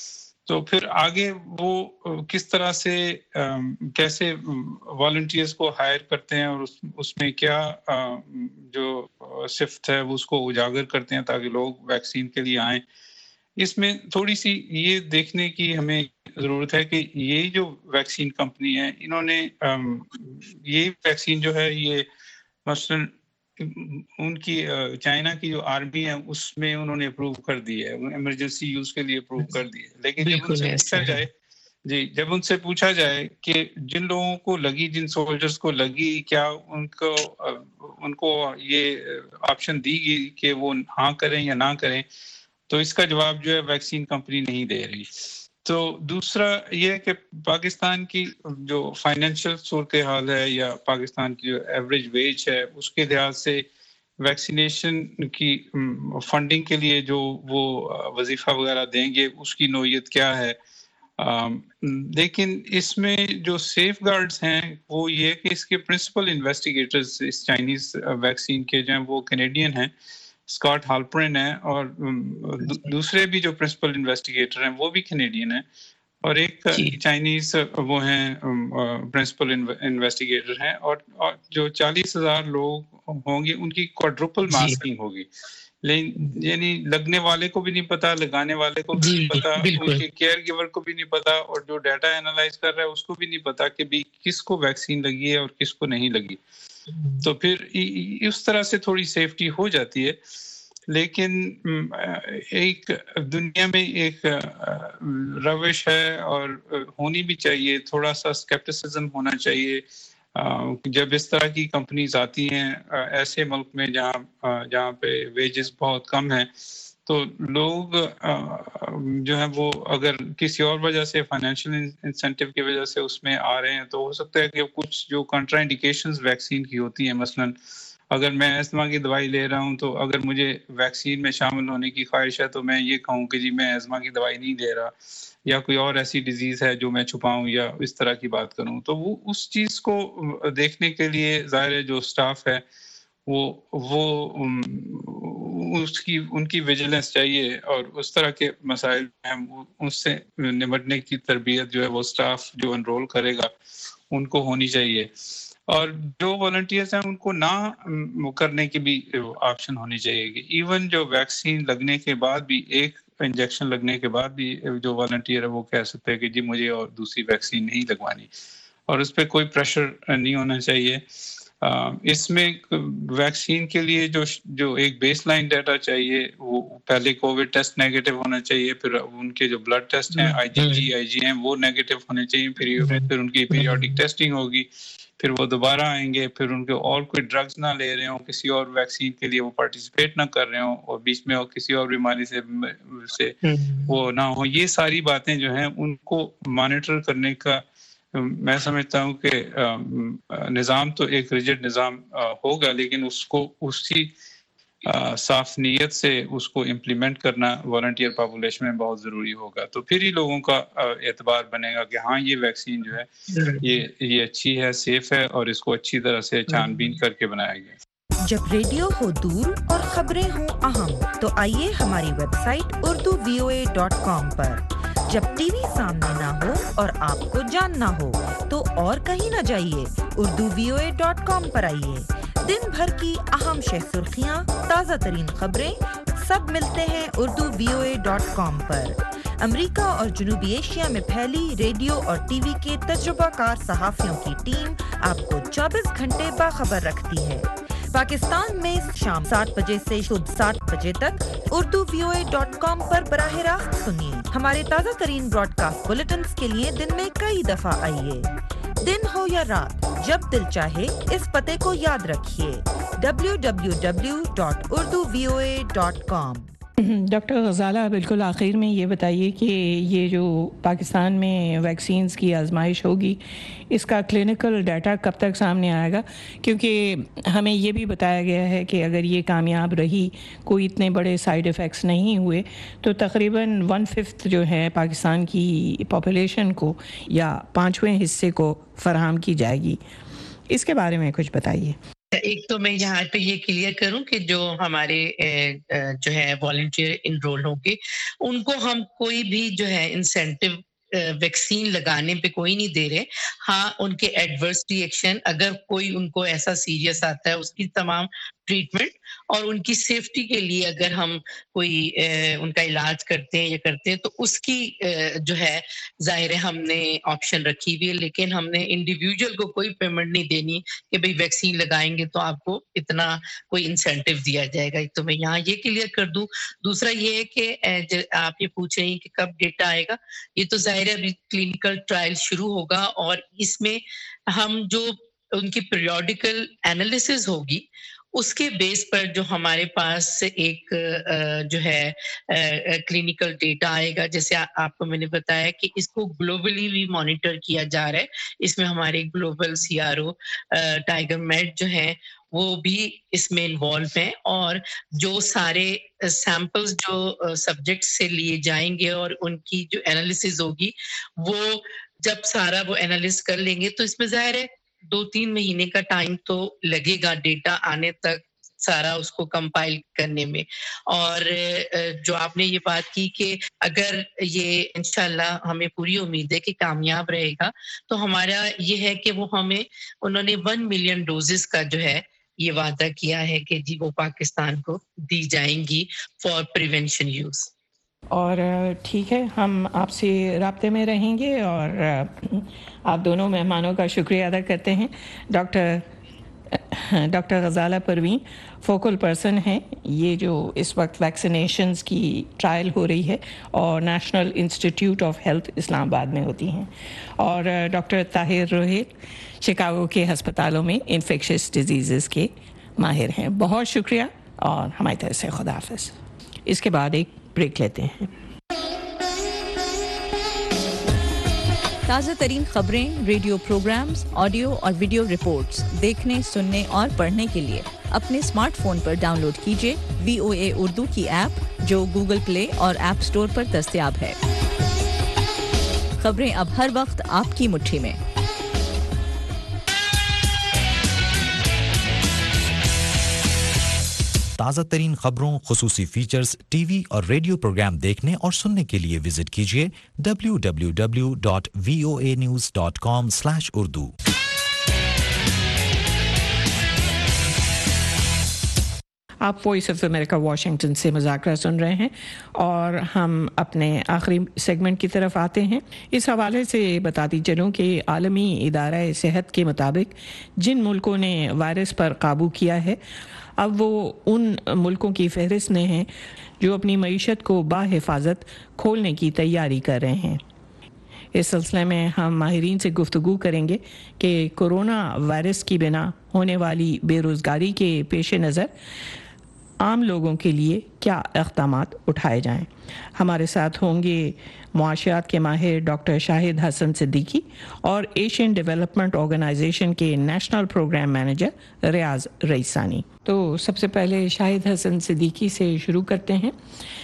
تو پھر آگے وہ کس طرح سے کیسے والنٹیئرز کو ہائر کرتے ہیں اور اس میں کیا جو صفت ہے وہ اس کو اجاگر کرتے ہیں تاکہ لوگ ویکسین کے لیے آئیں. اس میں تھوڑی سی یہ دیکھنے کی ہمیں ضرورت ہے کہ یہ جو ویکسین کمپنی ہے انہوں نے یہ ویکسین جو ہے یہ مثلاً ان کی چائنا کی جو آرمی ہے اس میں انہوں نے اپروو کر دی ہے, ایمرجنسی یوز کے لیے اپروو کر دی ہے. لیکن جب ان سے پوچھا جائے کہ جن لوگوں کو لگی, جن سولجرز کو لگی, کیا ان کو یہ آپشن دی گئی کہ وہ ہاں کریں یا نہ کریں, تو اس کا جواب جو ہے ویکسین کمپنی نہیں دے رہی. تو دوسرا یہ کہ پاکستان کی جو فائنینشیل صورتحال ہے یا پاکستان کی جو ایوریج ویج ہے اس کے لحاظ سے ویکسینیشن کی فنڈنگ کے لیے جو وہ وظیفہ وغیرہ دیں گے اس کی نوعیت کیا ہے. لیکن اس میں جو سیف گارڈز ہیں وہ یہ کہ اس کے پرنسپل انویسٹیگیٹرز اس چائنیز ویکسین کے جو ہیں وہ کینیڈین ہیں, اسکاٹ ہالپرن ہے, اور دوسرے بھی جو پرنسپل انویسٹیگیٹر ہیں وہ بھی کینیڈین ہیں, اور ایک چائنیز وہ ہیں پرنسپل انویسٹیگیٹر ہیں, اور جو 40,000 لوگ ہوں گے ان کی کوادروپل ماسکنگ ہوگی. لیکن یعنی لگنے والے کو بھی نہیں پتا, لگانے والے کو بھی نہیں پتا, ان کے کیئر گیور کو بھی نہیں پتا, اور جو ڈیٹا اینالائز کر رہا ہے اس کو بھی نہیں پتا کہ بھی کس کو ویکسین لگی ہے اور کس کو نہیں لگی. تو پھر اس طرح سے تھوڑی سیفٹی ہو جاتی ہے. لیکن ایک دنیا میں ایک روش ہے اور ہونی بھی چاہیے, تھوڑا سا اسکیپٹسزم ہونا چاہیے جب اس طرح کی کمپنیز آتی ہیں ایسے ملک میں جہاں پہ ویجز بہت کم ہیں. تو لوگ جو ہیں وہ اگر کسی اور وجہ سے فائنینشیل انسینٹیو کی وجہ سے اس میں آ رہے ہیں تو ہو سکتا ہے کہ کچھ جو کنٹرا انڈیکیشنز ویکسین کی ہوتی ہیں, مثلاً اگر میں ایزما کی دوائی لے رہا ہوں تو اگر مجھے ویکسین میں شامل ہونے کی خواہش ہے تو میں یہ کہوں کہ جی میں ایزما کی دوائی نہیں لے رہا, یا کوئی اور ایسی ڈیزیز ہے جو میں چھپاؤں یا اس طرح کی بات کروں. تو وہ اس چیز کو دیکھنے کے لیے ظاہر ہے جو اسٹاف ہے وہ ان کی ویجیلنس چاہیے, اور اس طرح کے مسائل ہیں اس سے نمٹنے کی تربیت جو ہے وہ اسٹاف جو انرول کرے گا ان کو ہونی چاہیے. اور جو والنٹیئرز ہیں ان کو نہ کرنے کی بھی آپشن ہونی چاہیے کہ ایون جو ویکسین لگنے کے بعد بھی, ایک انجیکشن لگنے کے بعد بھی جو والنٹیئر ہے وہ کہہ سکتے ہیں کہ جی مجھے اور دوسری ویکسین نہیں لگوانی, اور اس پہ کوئی پریشر نہیں ہونا چاہیے. اس میں ویکسین کے لیے جو ایک بیس لائن ڈیٹا چاہیے وہ پہلے کووڈ ٹیسٹ نیگیٹو ہونا چاہیے, پھر ان کے جو بلڈ ٹیسٹ ہیں IgG وہ نیگیٹو ہونے چاہیے, پھر ان کی پیریوڈک ٹیسٹنگ ہوگی, پھر وہ دوبارہ آئیں گے, پھر ان کے اور کوئی ڈرگز نہ لے رہے ہوں, کسی اور ویکسین کے لیے وہ پارٹیسپیٹ نہ کر رہے ہوں, اور بیچ میں کسی اور بیماری سے وہ نہ ہو. یہ ساری باتیں جو ہیں ان کو مانیٹر کرنے کا میں سمجھتا ہوں کہ نظام تو ایک ریجڈ نظام ہوگا, لیکن اس کو اسی صاف نیت سے اس کو امپلیمنٹ کرنا والنٹیئر پاپولیشن میں بہت ضروری ہوگا. تو پھر ہی لوگوں کا اعتبار بنے گا کہ ہاں یہ ویکسین جو ہے یہ اچھی ہے, سیف ہے, اور اس کو اچھی طرح سے چھان بین کر کے بنایا گیا. جب ریڈیو ہو دور اور خبریں ہوں اہم تو آئیے ہماری ویب سائٹ urduvoa.com پر. جب ٹی وی سامنے نہ ہو اور آپ کو جاننا ہو تو اور کہیں نہ جائیے, urduvoa.com پر آئیے. دن بھر کی اہم شہ سرخیاں, تازہ ترین خبریں سب ملتے ہیں urduvoa.com پر. امریکہ اور جنوبی ایشیا میں پھیلی ریڈیو اور ٹی وی کے تجربہ کار صحافیوں کی ٹیم آپ کو 24 گھنٹے باخبر رکھتی ہے. پاکستان میں شام 7 بجے سے صبح 7 بجے تک urduvoa.com پر براہ راست سنیے. ہمارے تازہ ترین براڈ کاسٹ بلیٹنز کے لیے دن میں کئی دفعہ آئیے. دن ہو یا رات, جب دل چاہے اس پتے کو یاد رکھیے, www.urduvoa.com. ڈاکٹر غزالہ, بالکل آخر میں یہ بتائیے کہ یہ جو پاکستان میں ویکسینز کی آزمائش ہوگی اس کا کلینکل ڈیٹا کب تک سامنے آئے گا؟ کیونکہ ہمیں یہ بھی بتایا گیا ہے کہ اگر یہ کامیاب رہی, کوئی اتنے بڑے سائیڈ ایفیکٹس نہیں ہوئے, تو تقریباً 1/5 جو ہے پاکستان کی پاپولیشن کو یا 5ویں حصے کو فراہم کی جائے گی. اس کے بارے میں کچھ بتائیے. ایک تو میں یہاں پہ یہ کلیئر کروں کہ جو ہمارے جو ہے والنٹیئر انرول ہوں گے ان کو ہم کوئی بھی جو ہے انسینٹیو ویکسین لگانے پہ کوئی نہیں دے رہے. ہاں ان کے ایڈورس ری ایکشن اگر کوئی ان کو ایسا سیریس آتا ہے اس کی تمام ٹریٹمنٹ اور ان کی سیفٹی کے لیے اگر ہم کوئی ان کا علاج کرتے ہیں یا کرتے ہیں تو اس کی جو ہے ظاہر ہے ہم نے آپشن رکھی ہوئی ہے, لیکن ہم نے انڈیویجول کو کوئی پیمنٹ نہیں دینی کہ بھئی ویکسین لگائیں گے تو آپ کو اتنا کوئی انسینٹیو دیا جائے گا. تو میں یہاں یہ کلیئر کر دوں. دوسرا یہ ہے کہ آپ یہ پوچھ رہے ہیں کہ کب ڈیٹا آئے گا. یہ تو ظاہر ہے ابھی کلینکل ٹرائل شروع ہوگا اور اس میں ہم جو ان کی پیریوڈیکل اینالیسز ہوگی اس کے بیس پر جو ہمارے پاس ایک جو ہے کلینکل ڈیٹا آئے گا. جیسے آپ کو میں نے بتایا کہ اس کو گلوبلی بھی مانیٹر کیا جا رہا ہے. اس میں ہمارے گلوبل CRO ٹائیگر میڈ جو ہیں وہ بھی اس میں انوالو ہیں اور جو سارے سیمپلز جو سبجیکٹ سے لیے جائیں گے اور ان کی جو انالیسز ہوگی وہ جب سارا وہ انالیس کر لیں گے تو اس میں ظاہر ہے 2-3 مہینے کا ٹائم تو لگے گا ڈیٹا آنے تک, سارا اس کو کمپائل کرنے میں. اور جو آپ نے یہ بات کی کہ اگر یہ انشاءاللہ ہمیں پوری امید ہے کہ کامیاب رہے گا تو ہمارا یہ ہے کہ وہ ہمیں انہوں نے 1 ملین ڈوزز کا جو ہے یہ وعدہ کیا ہے کہ جی وہ پاکستان کو دی جائیں گی فار پریونشن یوز. اور ٹھیک ہے, ہم آپ سے رابطے میں رہیں گے اور آپ دونوں مہمانوں کا شکریہ ادا کرتے ہیں. Doctor Ghazala Parveen focal person ہیں یہ جو اس وقت ویکسینیشنز کی ٹرائل ہو رہی ہے اور national institute of health Islamabad میں ہوتی ہیں, اور ڈاکٹر طاہر روہیت شکاگو کے ہسپتالوں میں انفیکشس ڈیزیزز کے ماہر ہیں. بہت شکریہ اور ہماری طرف سے خدا حافظ. اس کے بعد ایک بریک لیتے ہیں. تازہ ترین خبریں, ریڈیو پروگرامز, آڈیو اور ویڈیو رپورٹس دیکھنے, سننے اور پڑھنے کے لیے اپنے اسمارٹ فون پر ڈاؤن لوڈ کیجیے VOA اردو کی ایپ جو گوگل پلے اور ایپ سٹور پر دستیاب ہے. خبریں اب ہر وقت آپ کی مٹھی میں. تازہ ترین خبروں, خصوصی فیچرز, ٹی وی اور ریڈیو پروگرام دیکھنے اور سننے کے لیے وزٹ کیجیے www.voanews.com/urdu. آپ وائس آف امریکہ واشنگٹن سے مذاکرہ سن رہے ہیں اور ہم اپنے آخری سیگمنٹ کی طرف آتے ہیں. اس حوالے سے بتاتی چلوں کہ عالمی ادارہ صحت کے مطابق جن ملکوں نے وائرس پر قابو کیا ہے اب وہ ان ملکوں کی فہرست میں ہیں جو اپنی معیشت کو باحفاظت کھولنے کی تیاری کر رہے ہیں. اس سلسلے میں ہم ماہرین سے گفتگو کریں گے کہ کورونا وائرس کی بنا ہونے والی بے روزگاری کے پیش نظر عام لوگوں کے لیے کیا اقدامات اٹھائے جائیں. ہمارے ساتھ ہوں گے معاشیات کے ماہر ڈاکٹر شاہد حسن صدیقی اور ایشین ڈیولپمنٹ آرگنائزیشن کے national programme manager Riaz Raisani. تو سب سے پہلے شاہد حسن صدیقی سے شروع کرتے ہیں.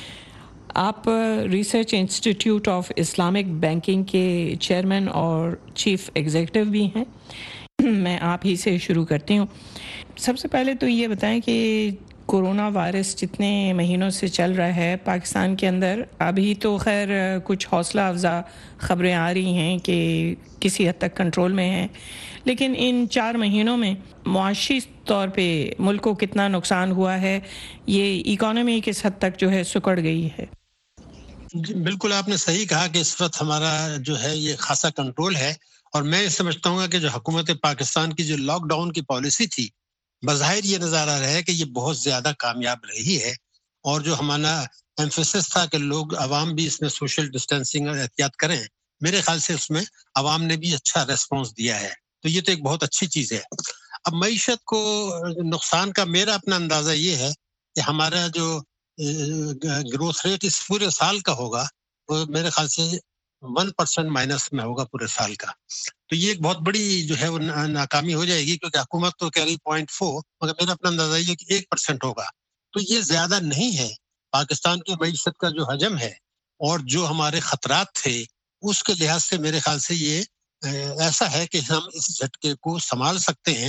آپ research institute of Islamic banking کے چیئرمین اور چیف ایگزیکٹو بھی ہیں. میں آپ ہی سے شروع کرتی ہوں. سب سے پہلے تو یہ بتائیں کہ کورونا وائرس جتنے مہینوں سے چل رہا ہے پاکستان کے اندر, ابھی تو خیر کچھ حوصلہ افزا خبریں آ رہی ہیں کہ کسی حد تک کنٹرول میں ہیں, لیکن ان 4 مہینوں میں معاشی طور پہ ملک کو کتنا نقصان ہوا ہے, یہ اکانومی کس حد تک جو ہے سکڑ گئی ہے؟ بالکل آپ نے صحیح کہا کہ اس وقت ہمارا جو ہے یہ خاصا کنٹرول ہے, اور میں سمجھتا ہوں کہ جو حکومت پاکستان کی جو لاک ڈاؤن کی پالیسی تھی بظاہر یہ نظر آ رہا ہے کہ یہ بہت زیادہ کامیاب رہی ہے, اور جو ہمارا ایمفیسس تھا کہ لوگ عوام بھی اس میں سوشل ڈسٹینسنگ اور احتیاط کریں, میرے خیال سے اس میں عوام نے بھی اچھا ریسپانس دیا ہے, تو یہ تو ایک بہت اچھی چیز ہے. اب معیشت کو نقصان کا میرا اپنا اندازہ یہ ہے کہ ہمارا جو گروتھ ریٹ اس پورے سال کا ہوگا وہ میرے خیال سے 1% مائنس میں ہوگا پورے سال کا. تو یہ ایک بہت بڑی جو ہے وہ ناکامی ہو جائے گی, کیونکہ حکومت تو کہہ رہی 0.4, مگر میرا اپنا اندازہ یہ کہ 1% ہوگا. تو یہ زیادہ نہیں ہے. پاکستان کی معیشت کا جو حجم ہے اور جو ہمارے خطرات تھے اس کے لحاظ سے میرے خیال سے یہ ایسا ہے کہ ہم اس جھٹکے کو سنبھال سکتے ہیں.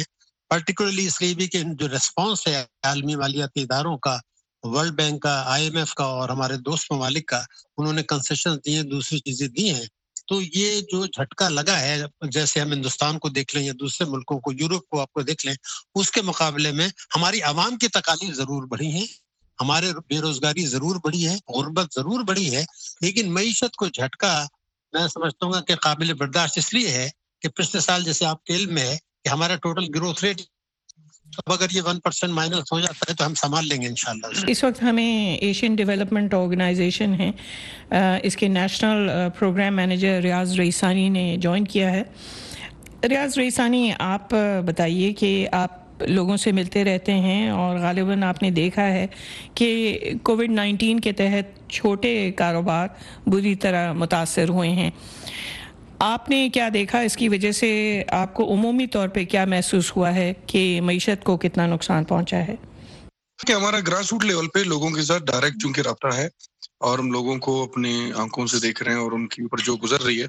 پرٹیکولرلی اس لیے بھی کہ جو ریسپانس ہے عالمی مالیاتی اداروں کا، ورلڈ بینک کا، IMF کا اور ہمارے دوست ممالک کا، انہوں نے کنسیشن دیے، دوسری چیزیں دی ہیں. تو یہ جو جھٹکا لگا ہے، جیسے ہم ہندوستان کو دیکھ لیں یا دوسرے ملکوں کو، یورپ کو آپ کو دیکھ لیں، اس کے مقابلے میں ہماری عوام کی تکالیف ضرور بڑھی ہیں، ہمارے بے روزگاری ضرور بڑھی ہے، غربت ضرور بڑھی ہے، لیکن معیشت کو جھٹکا میں سمجھتا ہوں کہ قابل برداشت اس لیے ہے کہ پچھلے سال جیسے آپ کے علم میں ہے کہ ہمارا ٹوٹل گروتھ ریٹ اب اگر یہ 1% مائنس ہو جاتا ہے تو ہم سنبھال لیں گے انشاءاللہ. اس وقت ہمیں ایشین ڈیولپمنٹ آرگنائزیشن ہے، اس کے national programme manager Riaz Raisani نے جوائن کیا ہے. ریاض رئیسانی، آپ بتائیے کہ آپ لوگوں سے ملتے رہتے ہیں اور غالباً آپ نے دیکھا ہے کہ کووڈ-19 کے تحت چھوٹے کاروبار بری طرح متاثر ہوئے ہیں. آپ نے کیا دیکھا؟ اس کی وجہ سے آپ کو عمومی طور پہ کیا محسوس ہوا ہے کہ معیشت کو کتنا نقصان پہنچا ہے؟ کہ ہمارا گراس روٹ لیول پہ لوگوں کے ساتھ ڈائریکٹ چونکہ رابطہ ہے اور ہم لوگوں کو اپنی آنکھوں سے دیکھ رہے ہیں اور ان کے اوپر جو گزر رہی ہے.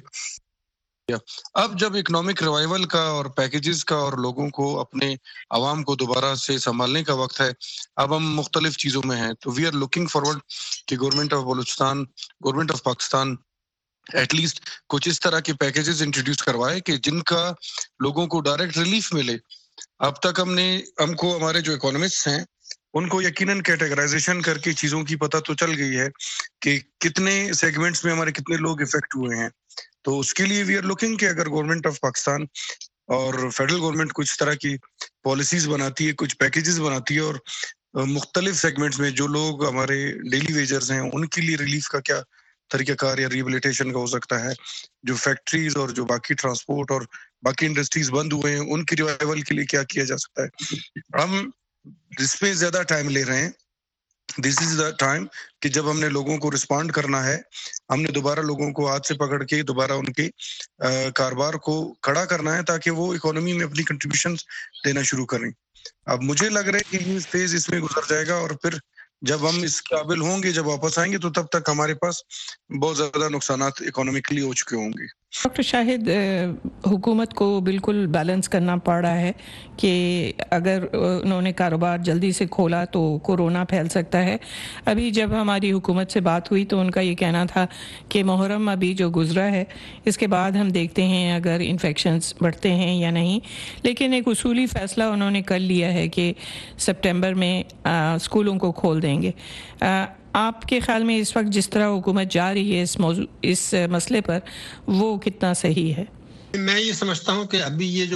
اب جب اکنامک ریوائول کا اور پیکیجز کا اور لوگوں کو اپنے عوام کو دوبارہ سے سنبھالنے کا وقت ہے، اب ہم مختلف چیزوں میں ہیں. تو وی آر لوکنگ فارورڈ کہ government of Balochistan, government of Pakistan at least کچھ اس طرح کے پیکیجز انٹروڈیوس کروائے کہ جن کا لوگوں کو ڈائریکٹ ریلیف ملے. اب تک ہم کو ہمارے جو اکانومسٹ ہیں ان کو یقیناً کیٹیگرائزیشن کر کے چیزوں کی پتہ تو چل گئی ہے کہ کتنے سیگمنٹس میں ہمارے کتنے لوگ افیکٹ ہوئے ہیں. تو اس کے لیے وی آر لوکنگ کہ اگر گورنمنٹ آف پاکستان اور فیڈرل گورنمنٹ کچھ طرح کی پالیسیز بناتی ہے، کچھ پیکیجز بناتی ہے اور مختلف سیگمنٹس میں جو لوگ ہمارے ڈیلی ویجرز ہیں ان کے لیے ریلیف کا کیا طریقہ کار یا ریبلیٹیشن کا ہو سکتا ہے، جو فیکٹریز اور جو باقی ٹرانسپورٹ اور باقی انڈسٹریز بند ہوئے ہیں ان کی ریوائول کے لیے کیا کیا جا سکتا ہے. ہم اس پہ زیادہ ٹائم لے رہے ہیں. دس از دا ٹائم کہ جب ہم نے لوگوں کو رسپونڈ کرنا ہے، ہم نے دوبارہ لوگوں کو ہاتھ سے پکڑ کے دوبارہ ان کے کاروبار کو کھڑا کرنا ہے تاکہ وہ اکانومی میں اپنی کنٹریبیوشن دینا شروع کریں. اب مجھے لگ رہا ہے کہ یہ فیز اس میں گزر جائے گا اور پھر جب ہم اس قابل ہوں گے، جب واپس آئیں گے تو تب تک ہمارے پاس بہت زیادہ نقصانات اکانومیکلی ہو چکے ہوں گے. ڈاکٹر شاہد، حکومت کو بالکل بیلنس کرنا پڑ رہا ہے کہ اگر انہوں نے کاروبار جلدی سے کھولا تو کورونا پھیل سکتا ہے. ابھی جب ہماری حکومت سے بات ہوئی تو ان کا یہ کہنا تھا کہ محرم ابھی جو گزرا ہے اس کے بعد ہم دیکھتے ہیں اگر انفیکشنز بڑھتے ہیں یا نہیں. لیکن ایک اصولی فیصلہ انہوں نے کر لیا ہے کہ سپٹمبر میں اسکولوں کو کھول دیں گے. آپ کے خیال میں اس وقت جس طرح حکومت جا رہی ہے اس مسئلے پر، وہ کتنا صحیح ہے؟ میں یہ سمجھتا ہوں کہ ابھی یہ جو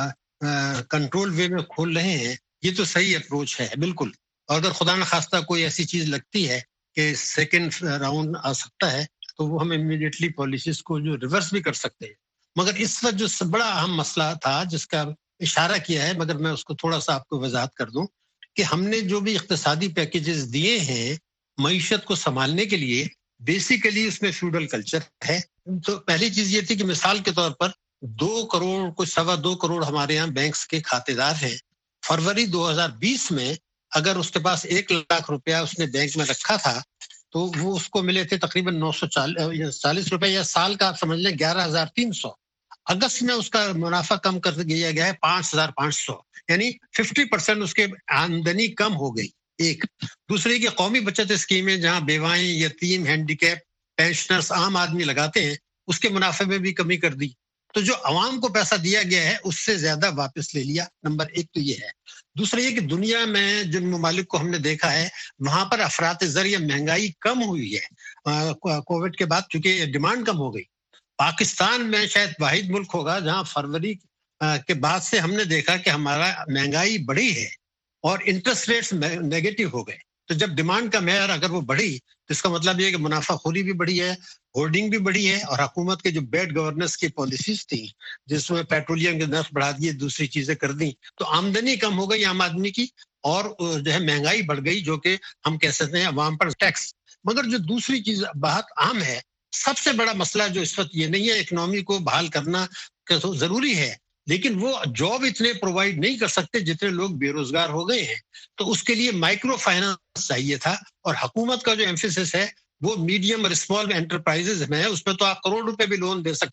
کنٹرول وے میں کھول رہے ہیں یہ تو صحیح اپروچ ہے بالکل. اور اگر خدا نخواستہ کوئی ایسی چیز لگتی ہے کہ سیکنڈ راؤنڈ آ سکتا ہے تو وہ ہم امیڈیٹلی پالیسیز کو جو ریورس بھی کر سکتے ہیں. مگر اس وقت جو بڑا اہم مسئلہ تھا جس کا اشارہ کیا ہے، مگر میں اس کو تھوڑا سا آپ کو وضاحت کر دوں کہ ہم نے جو بھی اقتصادی پیکیجز دیے ہیں معیشت کو سنبھالنے کے لیے، بیسیکلی اس میں فیوڈل کلچر ہے. تو پہلی چیز یہ تھی کہ مثال کے طور پر 2 کروڑ کچھ 2.25 کروڑ ہمارے یہاں بینکس کے کھاتے دار ہیں. فروری 2020 میں اگر اس کے پاس 1 لاکھ روپیہ اس نے بینک میں رکھا تھا تو وہ اس کو ملے تھے تقریباً 940 روپے، یا سال کا آپ سمجھ لیں 11,300. اگست میں اس کا منافع کم کر دیا گیا ہے 5,500، یعنی 50% اس کے آمدنی کم ہو گئی. ایک دوسرے کی قومی بچت اسکیمیں جہاں بیوائیں، یتیم، ہینڈیکیپ، پینشنرز، عام آدمی لگاتے ہیں، اس کے منافع میں بھی کمی کر دی. تو جو عوام کو پیسہ دیا گیا ہے اس سے زیادہ واپس لے لیا. نمبر 1 تو یہ ہے. دوسرا یہ کہ دنیا میں جن ممالک کو ہم نے دیکھا ہے وہاں پر افراط زر یا مہنگائی کم ہوئی ہے کووڈ کے بعد، چونکہ ڈیمانڈ کم ہو گئی. پاکستان میں شاید واحد ملک ہوگا جہاں فروری کے بعد سے ہم نے دیکھا کہ ہمارا مہنگائی بڑھی ہے اور انٹرسٹ ریٹس نیگیٹو ہو گئے. تو جب ڈیمانڈ کا معیار اگر وہ بڑھی تو اس کا مطلب یہ کہ منافع خوری بھی بڑھی ہے، ہولڈنگ بھی بڑھی ہے، اور حکومت کے جو بیڈ گورننس کی پالیسیز تھیں جس میں پیٹرولیم کے نرخ بڑھا دیے، دوسری چیزیں کر دیں، تو آمدنی کم ہو گئی عام آدمی کی اور جو ہے مہنگائی بڑھ گئی، جو کہ ہم کہہ سکتے ہیں عوام پر ٹیکس. مگر جو دوسری چیز بہت عام ہے، سب سے بڑا مسئلہ جو اس وقت یہ نہیں ہے، اکنامی کو بحال کرنا ضروری ہے لیکن وہ جاب اتنے پرووائڈ نہیں کر سکتے جتنے لوگ بے روزگار ہو گئے ہیں. تو اس کے لیے مائکرو فائنانس چاہیے تھا، اور حکومت کا جو ایمفیسس ہے وہ میڈیم اور اسمال انٹرپرائزز میں ہے. اس میں تو آپ کروڑ روپے بھی لون دے سکتے ہیں.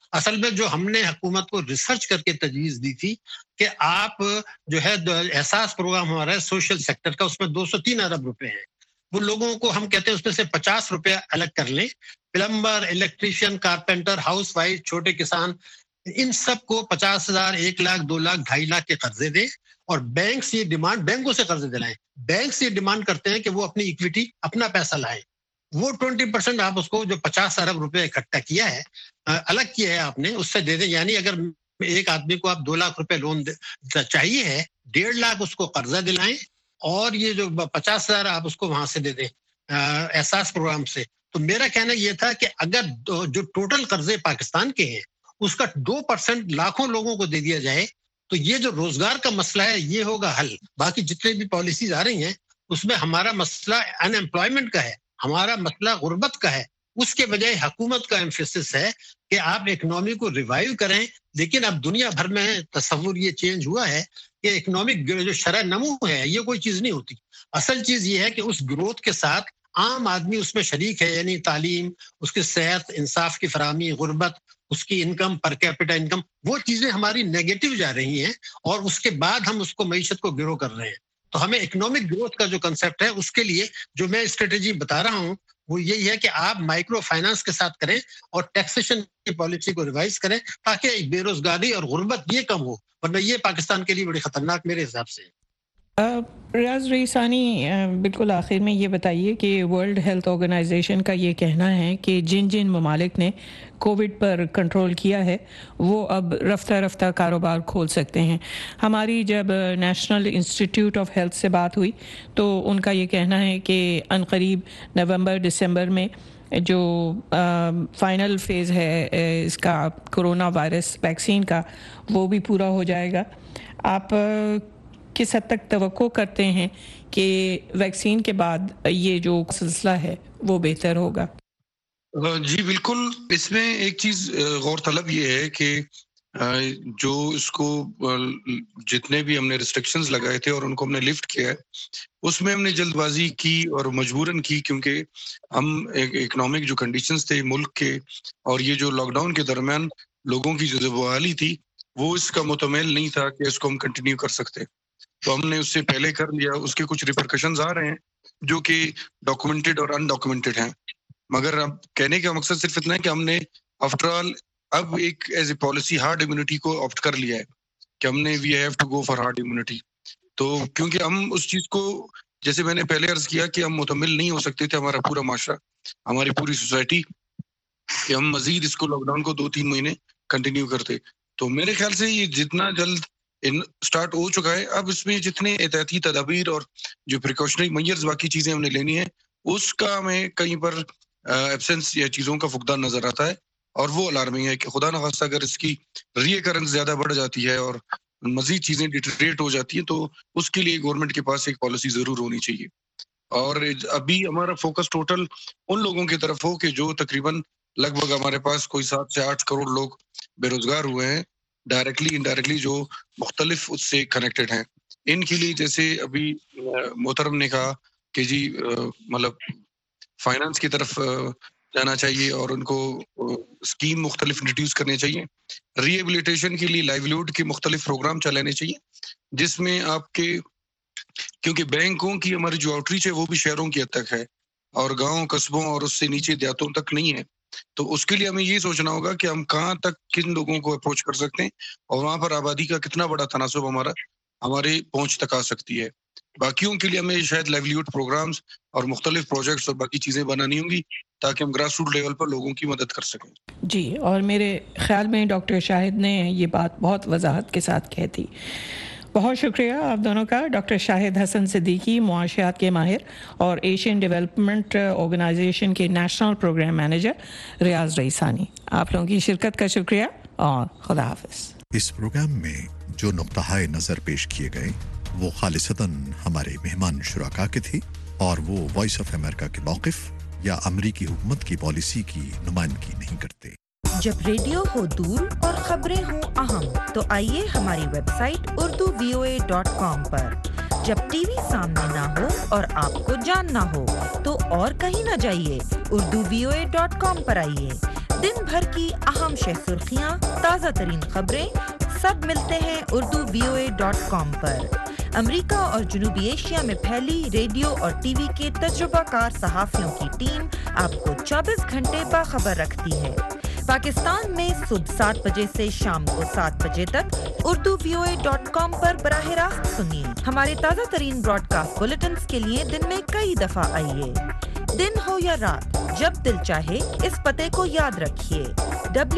اصل میں جو ہم نے حکومت کو ریسرچ کر کے تجویز دی تھی کہ آپ جو ہے احساس پروگرام ہمارا ہے سوشل سیکٹر کا، اس میں 203 ارب روپے ہیں، وہ لوگوں کو ہم کہتے ہیں اس میں سے 50 روپے الگ کر لیں، plumber, electrician, carpenter, housewife, چھوٹے کسان، ان سب کو 50,000، 1 لاکھ، 2 لاکھ، 2.5 لاکھ کے قرضے دیں، اور بینک سے یہ ڈیمانڈ، بینکوں سے قرضے دلائیں، بینک سے یہ ڈیمانڈ کرتے ہیں کہ وہ اپنی ایکویٹی، اپنا پیسہ لائیں، وہ 20% آپ اس کو جو 50 ارب روپے اکٹھا کیا ہے، الگ کیا ہے آپ نے، اس سے دے دیں. یعنی اگر ایک آدمی کو آپ 2 لاکھ روپے لون چاہیے ہے، 1.5 لاکھ اس کو قرضہ دلائیں، اور یہ جو 50,000 آپ اس کو وہاں سے دے دیں احساس پروگرام سے. تو میرا کہنا یہ تھا کہ اگر جو ٹوٹل قرضے پاکستان کے ہیں اس کا 2% لاکھوں لوگوں کو دے دیا جائے تو یہ جو روزگار کا مسئلہ ہے یہ ہوگا حل. باقی جتنے بھی پالیسیز آ رہی ہیں اس میں ہمارا مسئلہ ان ایمپلائمنٹ کا ہے، ہمارا مسئلہ غربت کا ہے. اس کے بجائے حکومت کا ایمفیسس ہے کہ آپ اکنامی کو ریوائیو کریں. لیکن اب دنیا بھر میں تصور یہ چینج ہوا ہے کہ اکنامک جو شرح نمو ہے یہ کوئی چیز نہیں ہوتی. اصل چیز یہ ہے کہ اس گروتھ کے ساتھ عام آدمی اس میں شریک ہے، یعنی تعلیم، اس کی صحت، انصاف کی فراہمی، غربت، اس کی انکم، پر کیپٹا انکم، وہ چیزیں ہماری نیگیٹو جا رہی ہیں، اور اس کے بعد ہم اس کو معیشت کو گرو کر رہے ہیں. تو ہمیں اکنامک گروتھ کا جو کنسیپٹ ہے اس کے لیے جو میں اسٹریٹجی بتا رہا ہوں وہ یہی ہے کہ آپ مائکرو فائنانس کے ساتھ کریں اور ٹیکسیشن کی پالیسی کو ریوائز کریں تاکہ بے روزگاری اور غربت یہ کم ہو، ورنہ یہ پاکستان کے لیے بڑی خطرناک میرے حساب سے. ریاض رئیسانی، بالکل آخر میں یہ بتائیے کہ ورلڈ ہیلتھ آرگنائزیشن کا یہ کہنا ہے کہ جن جن ممالک نے کووڈ پر کنٹرول کیا ہے وہ اب رفتہ رفتہ کاروبار کھول سکتے ہیں. ہماری جب نیشنل انسٹیٹیوٹ آف ہیلتھ سے بات ہوئی تو ان کا یہ کہنا ہے کہ عنقریب نومبر دسمبر میں جو فائنل فیز ہے اس کا کرونا وائرس ویکسین کا وہ بھی پورا ہو جائے گا. آپ کس حد تک توقع کرتے ہیں کہ ویکسین کے بعد یہ جو سلسلہ ہے وہ بہتر ہوگا؟ جی بالکل. اس میں ایک چیز غور طلب یہ ہے کہ جو اس کو جتنے بھی ہم نے ریسٹرکشنز لگائے تھے اور ان کو ہم نے لفٹ کیا ہے اس میں ہم نے جلد بازی کی اور مجبوراً کی، کیونکہ ہم اکنامک جو کنڈیشنز تھے ملک کے اور یہ جو لاک ڈاؤن کے درمیان لوگوں کی جو بحالی تھی وہ اس کا متمل نہیں تھا کہ اس کو ہم کنٹینیو کر سکتے. تو ہم نے اس سے پہلے کر لیا. اس کے کچھ ریپرکشنز آ رہے ہیں جو کہ ڈاکومنٹڈ اور انڈاکومنٹڈ ہیں، مگر اب کہنے کا مقصد صرف اتنا ہے کہ ہم نے آفٹر آل اب ایک as a policy herd immunity کو آپٹ کر لیا ہے کہ ہم نے we have to go for herd immunity. تو کیونکہ ہم اس چیز کو، جیسے میں نے پہلے عرض کیا کہ ہم مکمل نہیں ہو سکتے تھے، ہمارا پورا معاشرہ، ہماری پوری سوسائٹی، کہ ہم مزید اس کو لاک ڈاؤن کو 2-3 مہینے کنٹینیو کرتے. تو میرے خیال سے یہ جتنا جلد سٹارٹ ہو چکا ہے، اب اس میں جتنے احتیاطی تدابیر اور جو پریکاشنری میجرز باقی چیزیں ہم نے لینی ہیں اس کا ہمیں کہیں پر ایبسنس یا چیزوں کا فقدان نظر آتا ہے، اور وہ الارمنگ ہے کہ خدا نخواستہ اگر اس کی ری ایکرنس زیادہ بڑھ جاتی ہے اور مزید چیزیں ڈیٹریٹ ہو جاتی ہیں تو اس کے لیے گورنمنٹ کے پاس ایک پالیسی ضرور ہونی چاہیے. اور ابھی ہمارا فوکس ٹوٹل ان لوگوں کی طرف ہو کہ جو تقریباً لگ بھگ ہمارے پاس کوئی 7 سے 8 کروڑ لوگ بے روزگار ہوئے ہیں، ڈائریکٹلی انڈائریکٹلی جو مختلف اس سے کنیکٹڈ ہیں. ان کے لیے جیسے ابھی محترم نے کہا کہ جی مطلب فائنانس کی طرف جانا چاہیے اور ان کو اسکیم مختلف انٹروڈیوس کرنے چاہیے. ری ایبلیٹیشن کے لیے لائیولیہوڈ کے مختلف پروگرام چلانے چاہیے جس میں آپ کے، کیونکہ بینکوں کی ہماری جو آؤٹ ریچ ہے وہ بھی شہروں کی حد تک ہے اور گاؤں قصبوں اور اس سے نیچے دیہاتوں تک نہیں ہے. تو اس کے لیے ہمیں یہ سوچنا ہوگا کہ ہم کہاں تک کن لوگوں کو اپروچ کر سکتے ہیں اور وہاں پر آبادی کا کتنا بڑا تناسب ہمارے پہنچ تک آ سکتی ہے. باقیوں کے لیے ہمیں شاید لائیولیہوڈ پروگرامز اور مختلف پروجیکٹس اور باقی چیزیں بنانی ہوں گی تاکہ ہم گراس روٹ لیول پر لوگوں کی مدد کر سکیں. جی، اور میرے خیال میں ڈاکٹر شاہد نے یہ بات بہت وضاحت کے ساتھ کہی تھی. بہت شکریہ آپ دونوں کا. ڈاکٹر شاہد حسن صدیقی، معاشیات کے ماہر، اور ایشین ڈیولپمنٹ آرگنائزیشن کے national programme manager Riaz Raisani, آپ لوگوں کی شرکت کا شکریہ اور خدا حافظ. اس پروگرام میں جو نقطہ نظر پیش کیے گئے وہ خالصتاً ہمارے مہمان شرکاء کے تھے اور وہ وائس آف امریکہ کے موقف یا امریکی حکومت کی پالیسی کی نمائندگی نہیں کرتے. جب ریڈیو ہو دور اور خبریں ہوں اہم تو آئیے ہماری ویب سائٹ urduvoa.com پر. جب ٹی وی سامنے نہ ہو اور آپ کو جاننا ہو تو اور کہیں نہ جائیے، urduvoa.com پر آئیے. दिन भर की अहम सुर्खियां, ताज़ा तरीन खबरें सब मिलते हैं urduvoa.com पर। अमेरिका और जनूबी एशिया में फैली रेडियो और टीवी के तजुर्बाकार सहाफियों की टीम आपको 24 घंटे बाखबर रखती है। पाकिस्तान में सुबह 7 बजे से शाम को 7 बजे तक urduvoa.com पर बराह रास्त सुनिए। हमारे ताज़ा तरीन ब्रॉडकास्ट बुलेटिन्स के लिए दिन में कई दफा आइए। दिन हो या रात, जब दिल चाहे इस पते को याद रखिए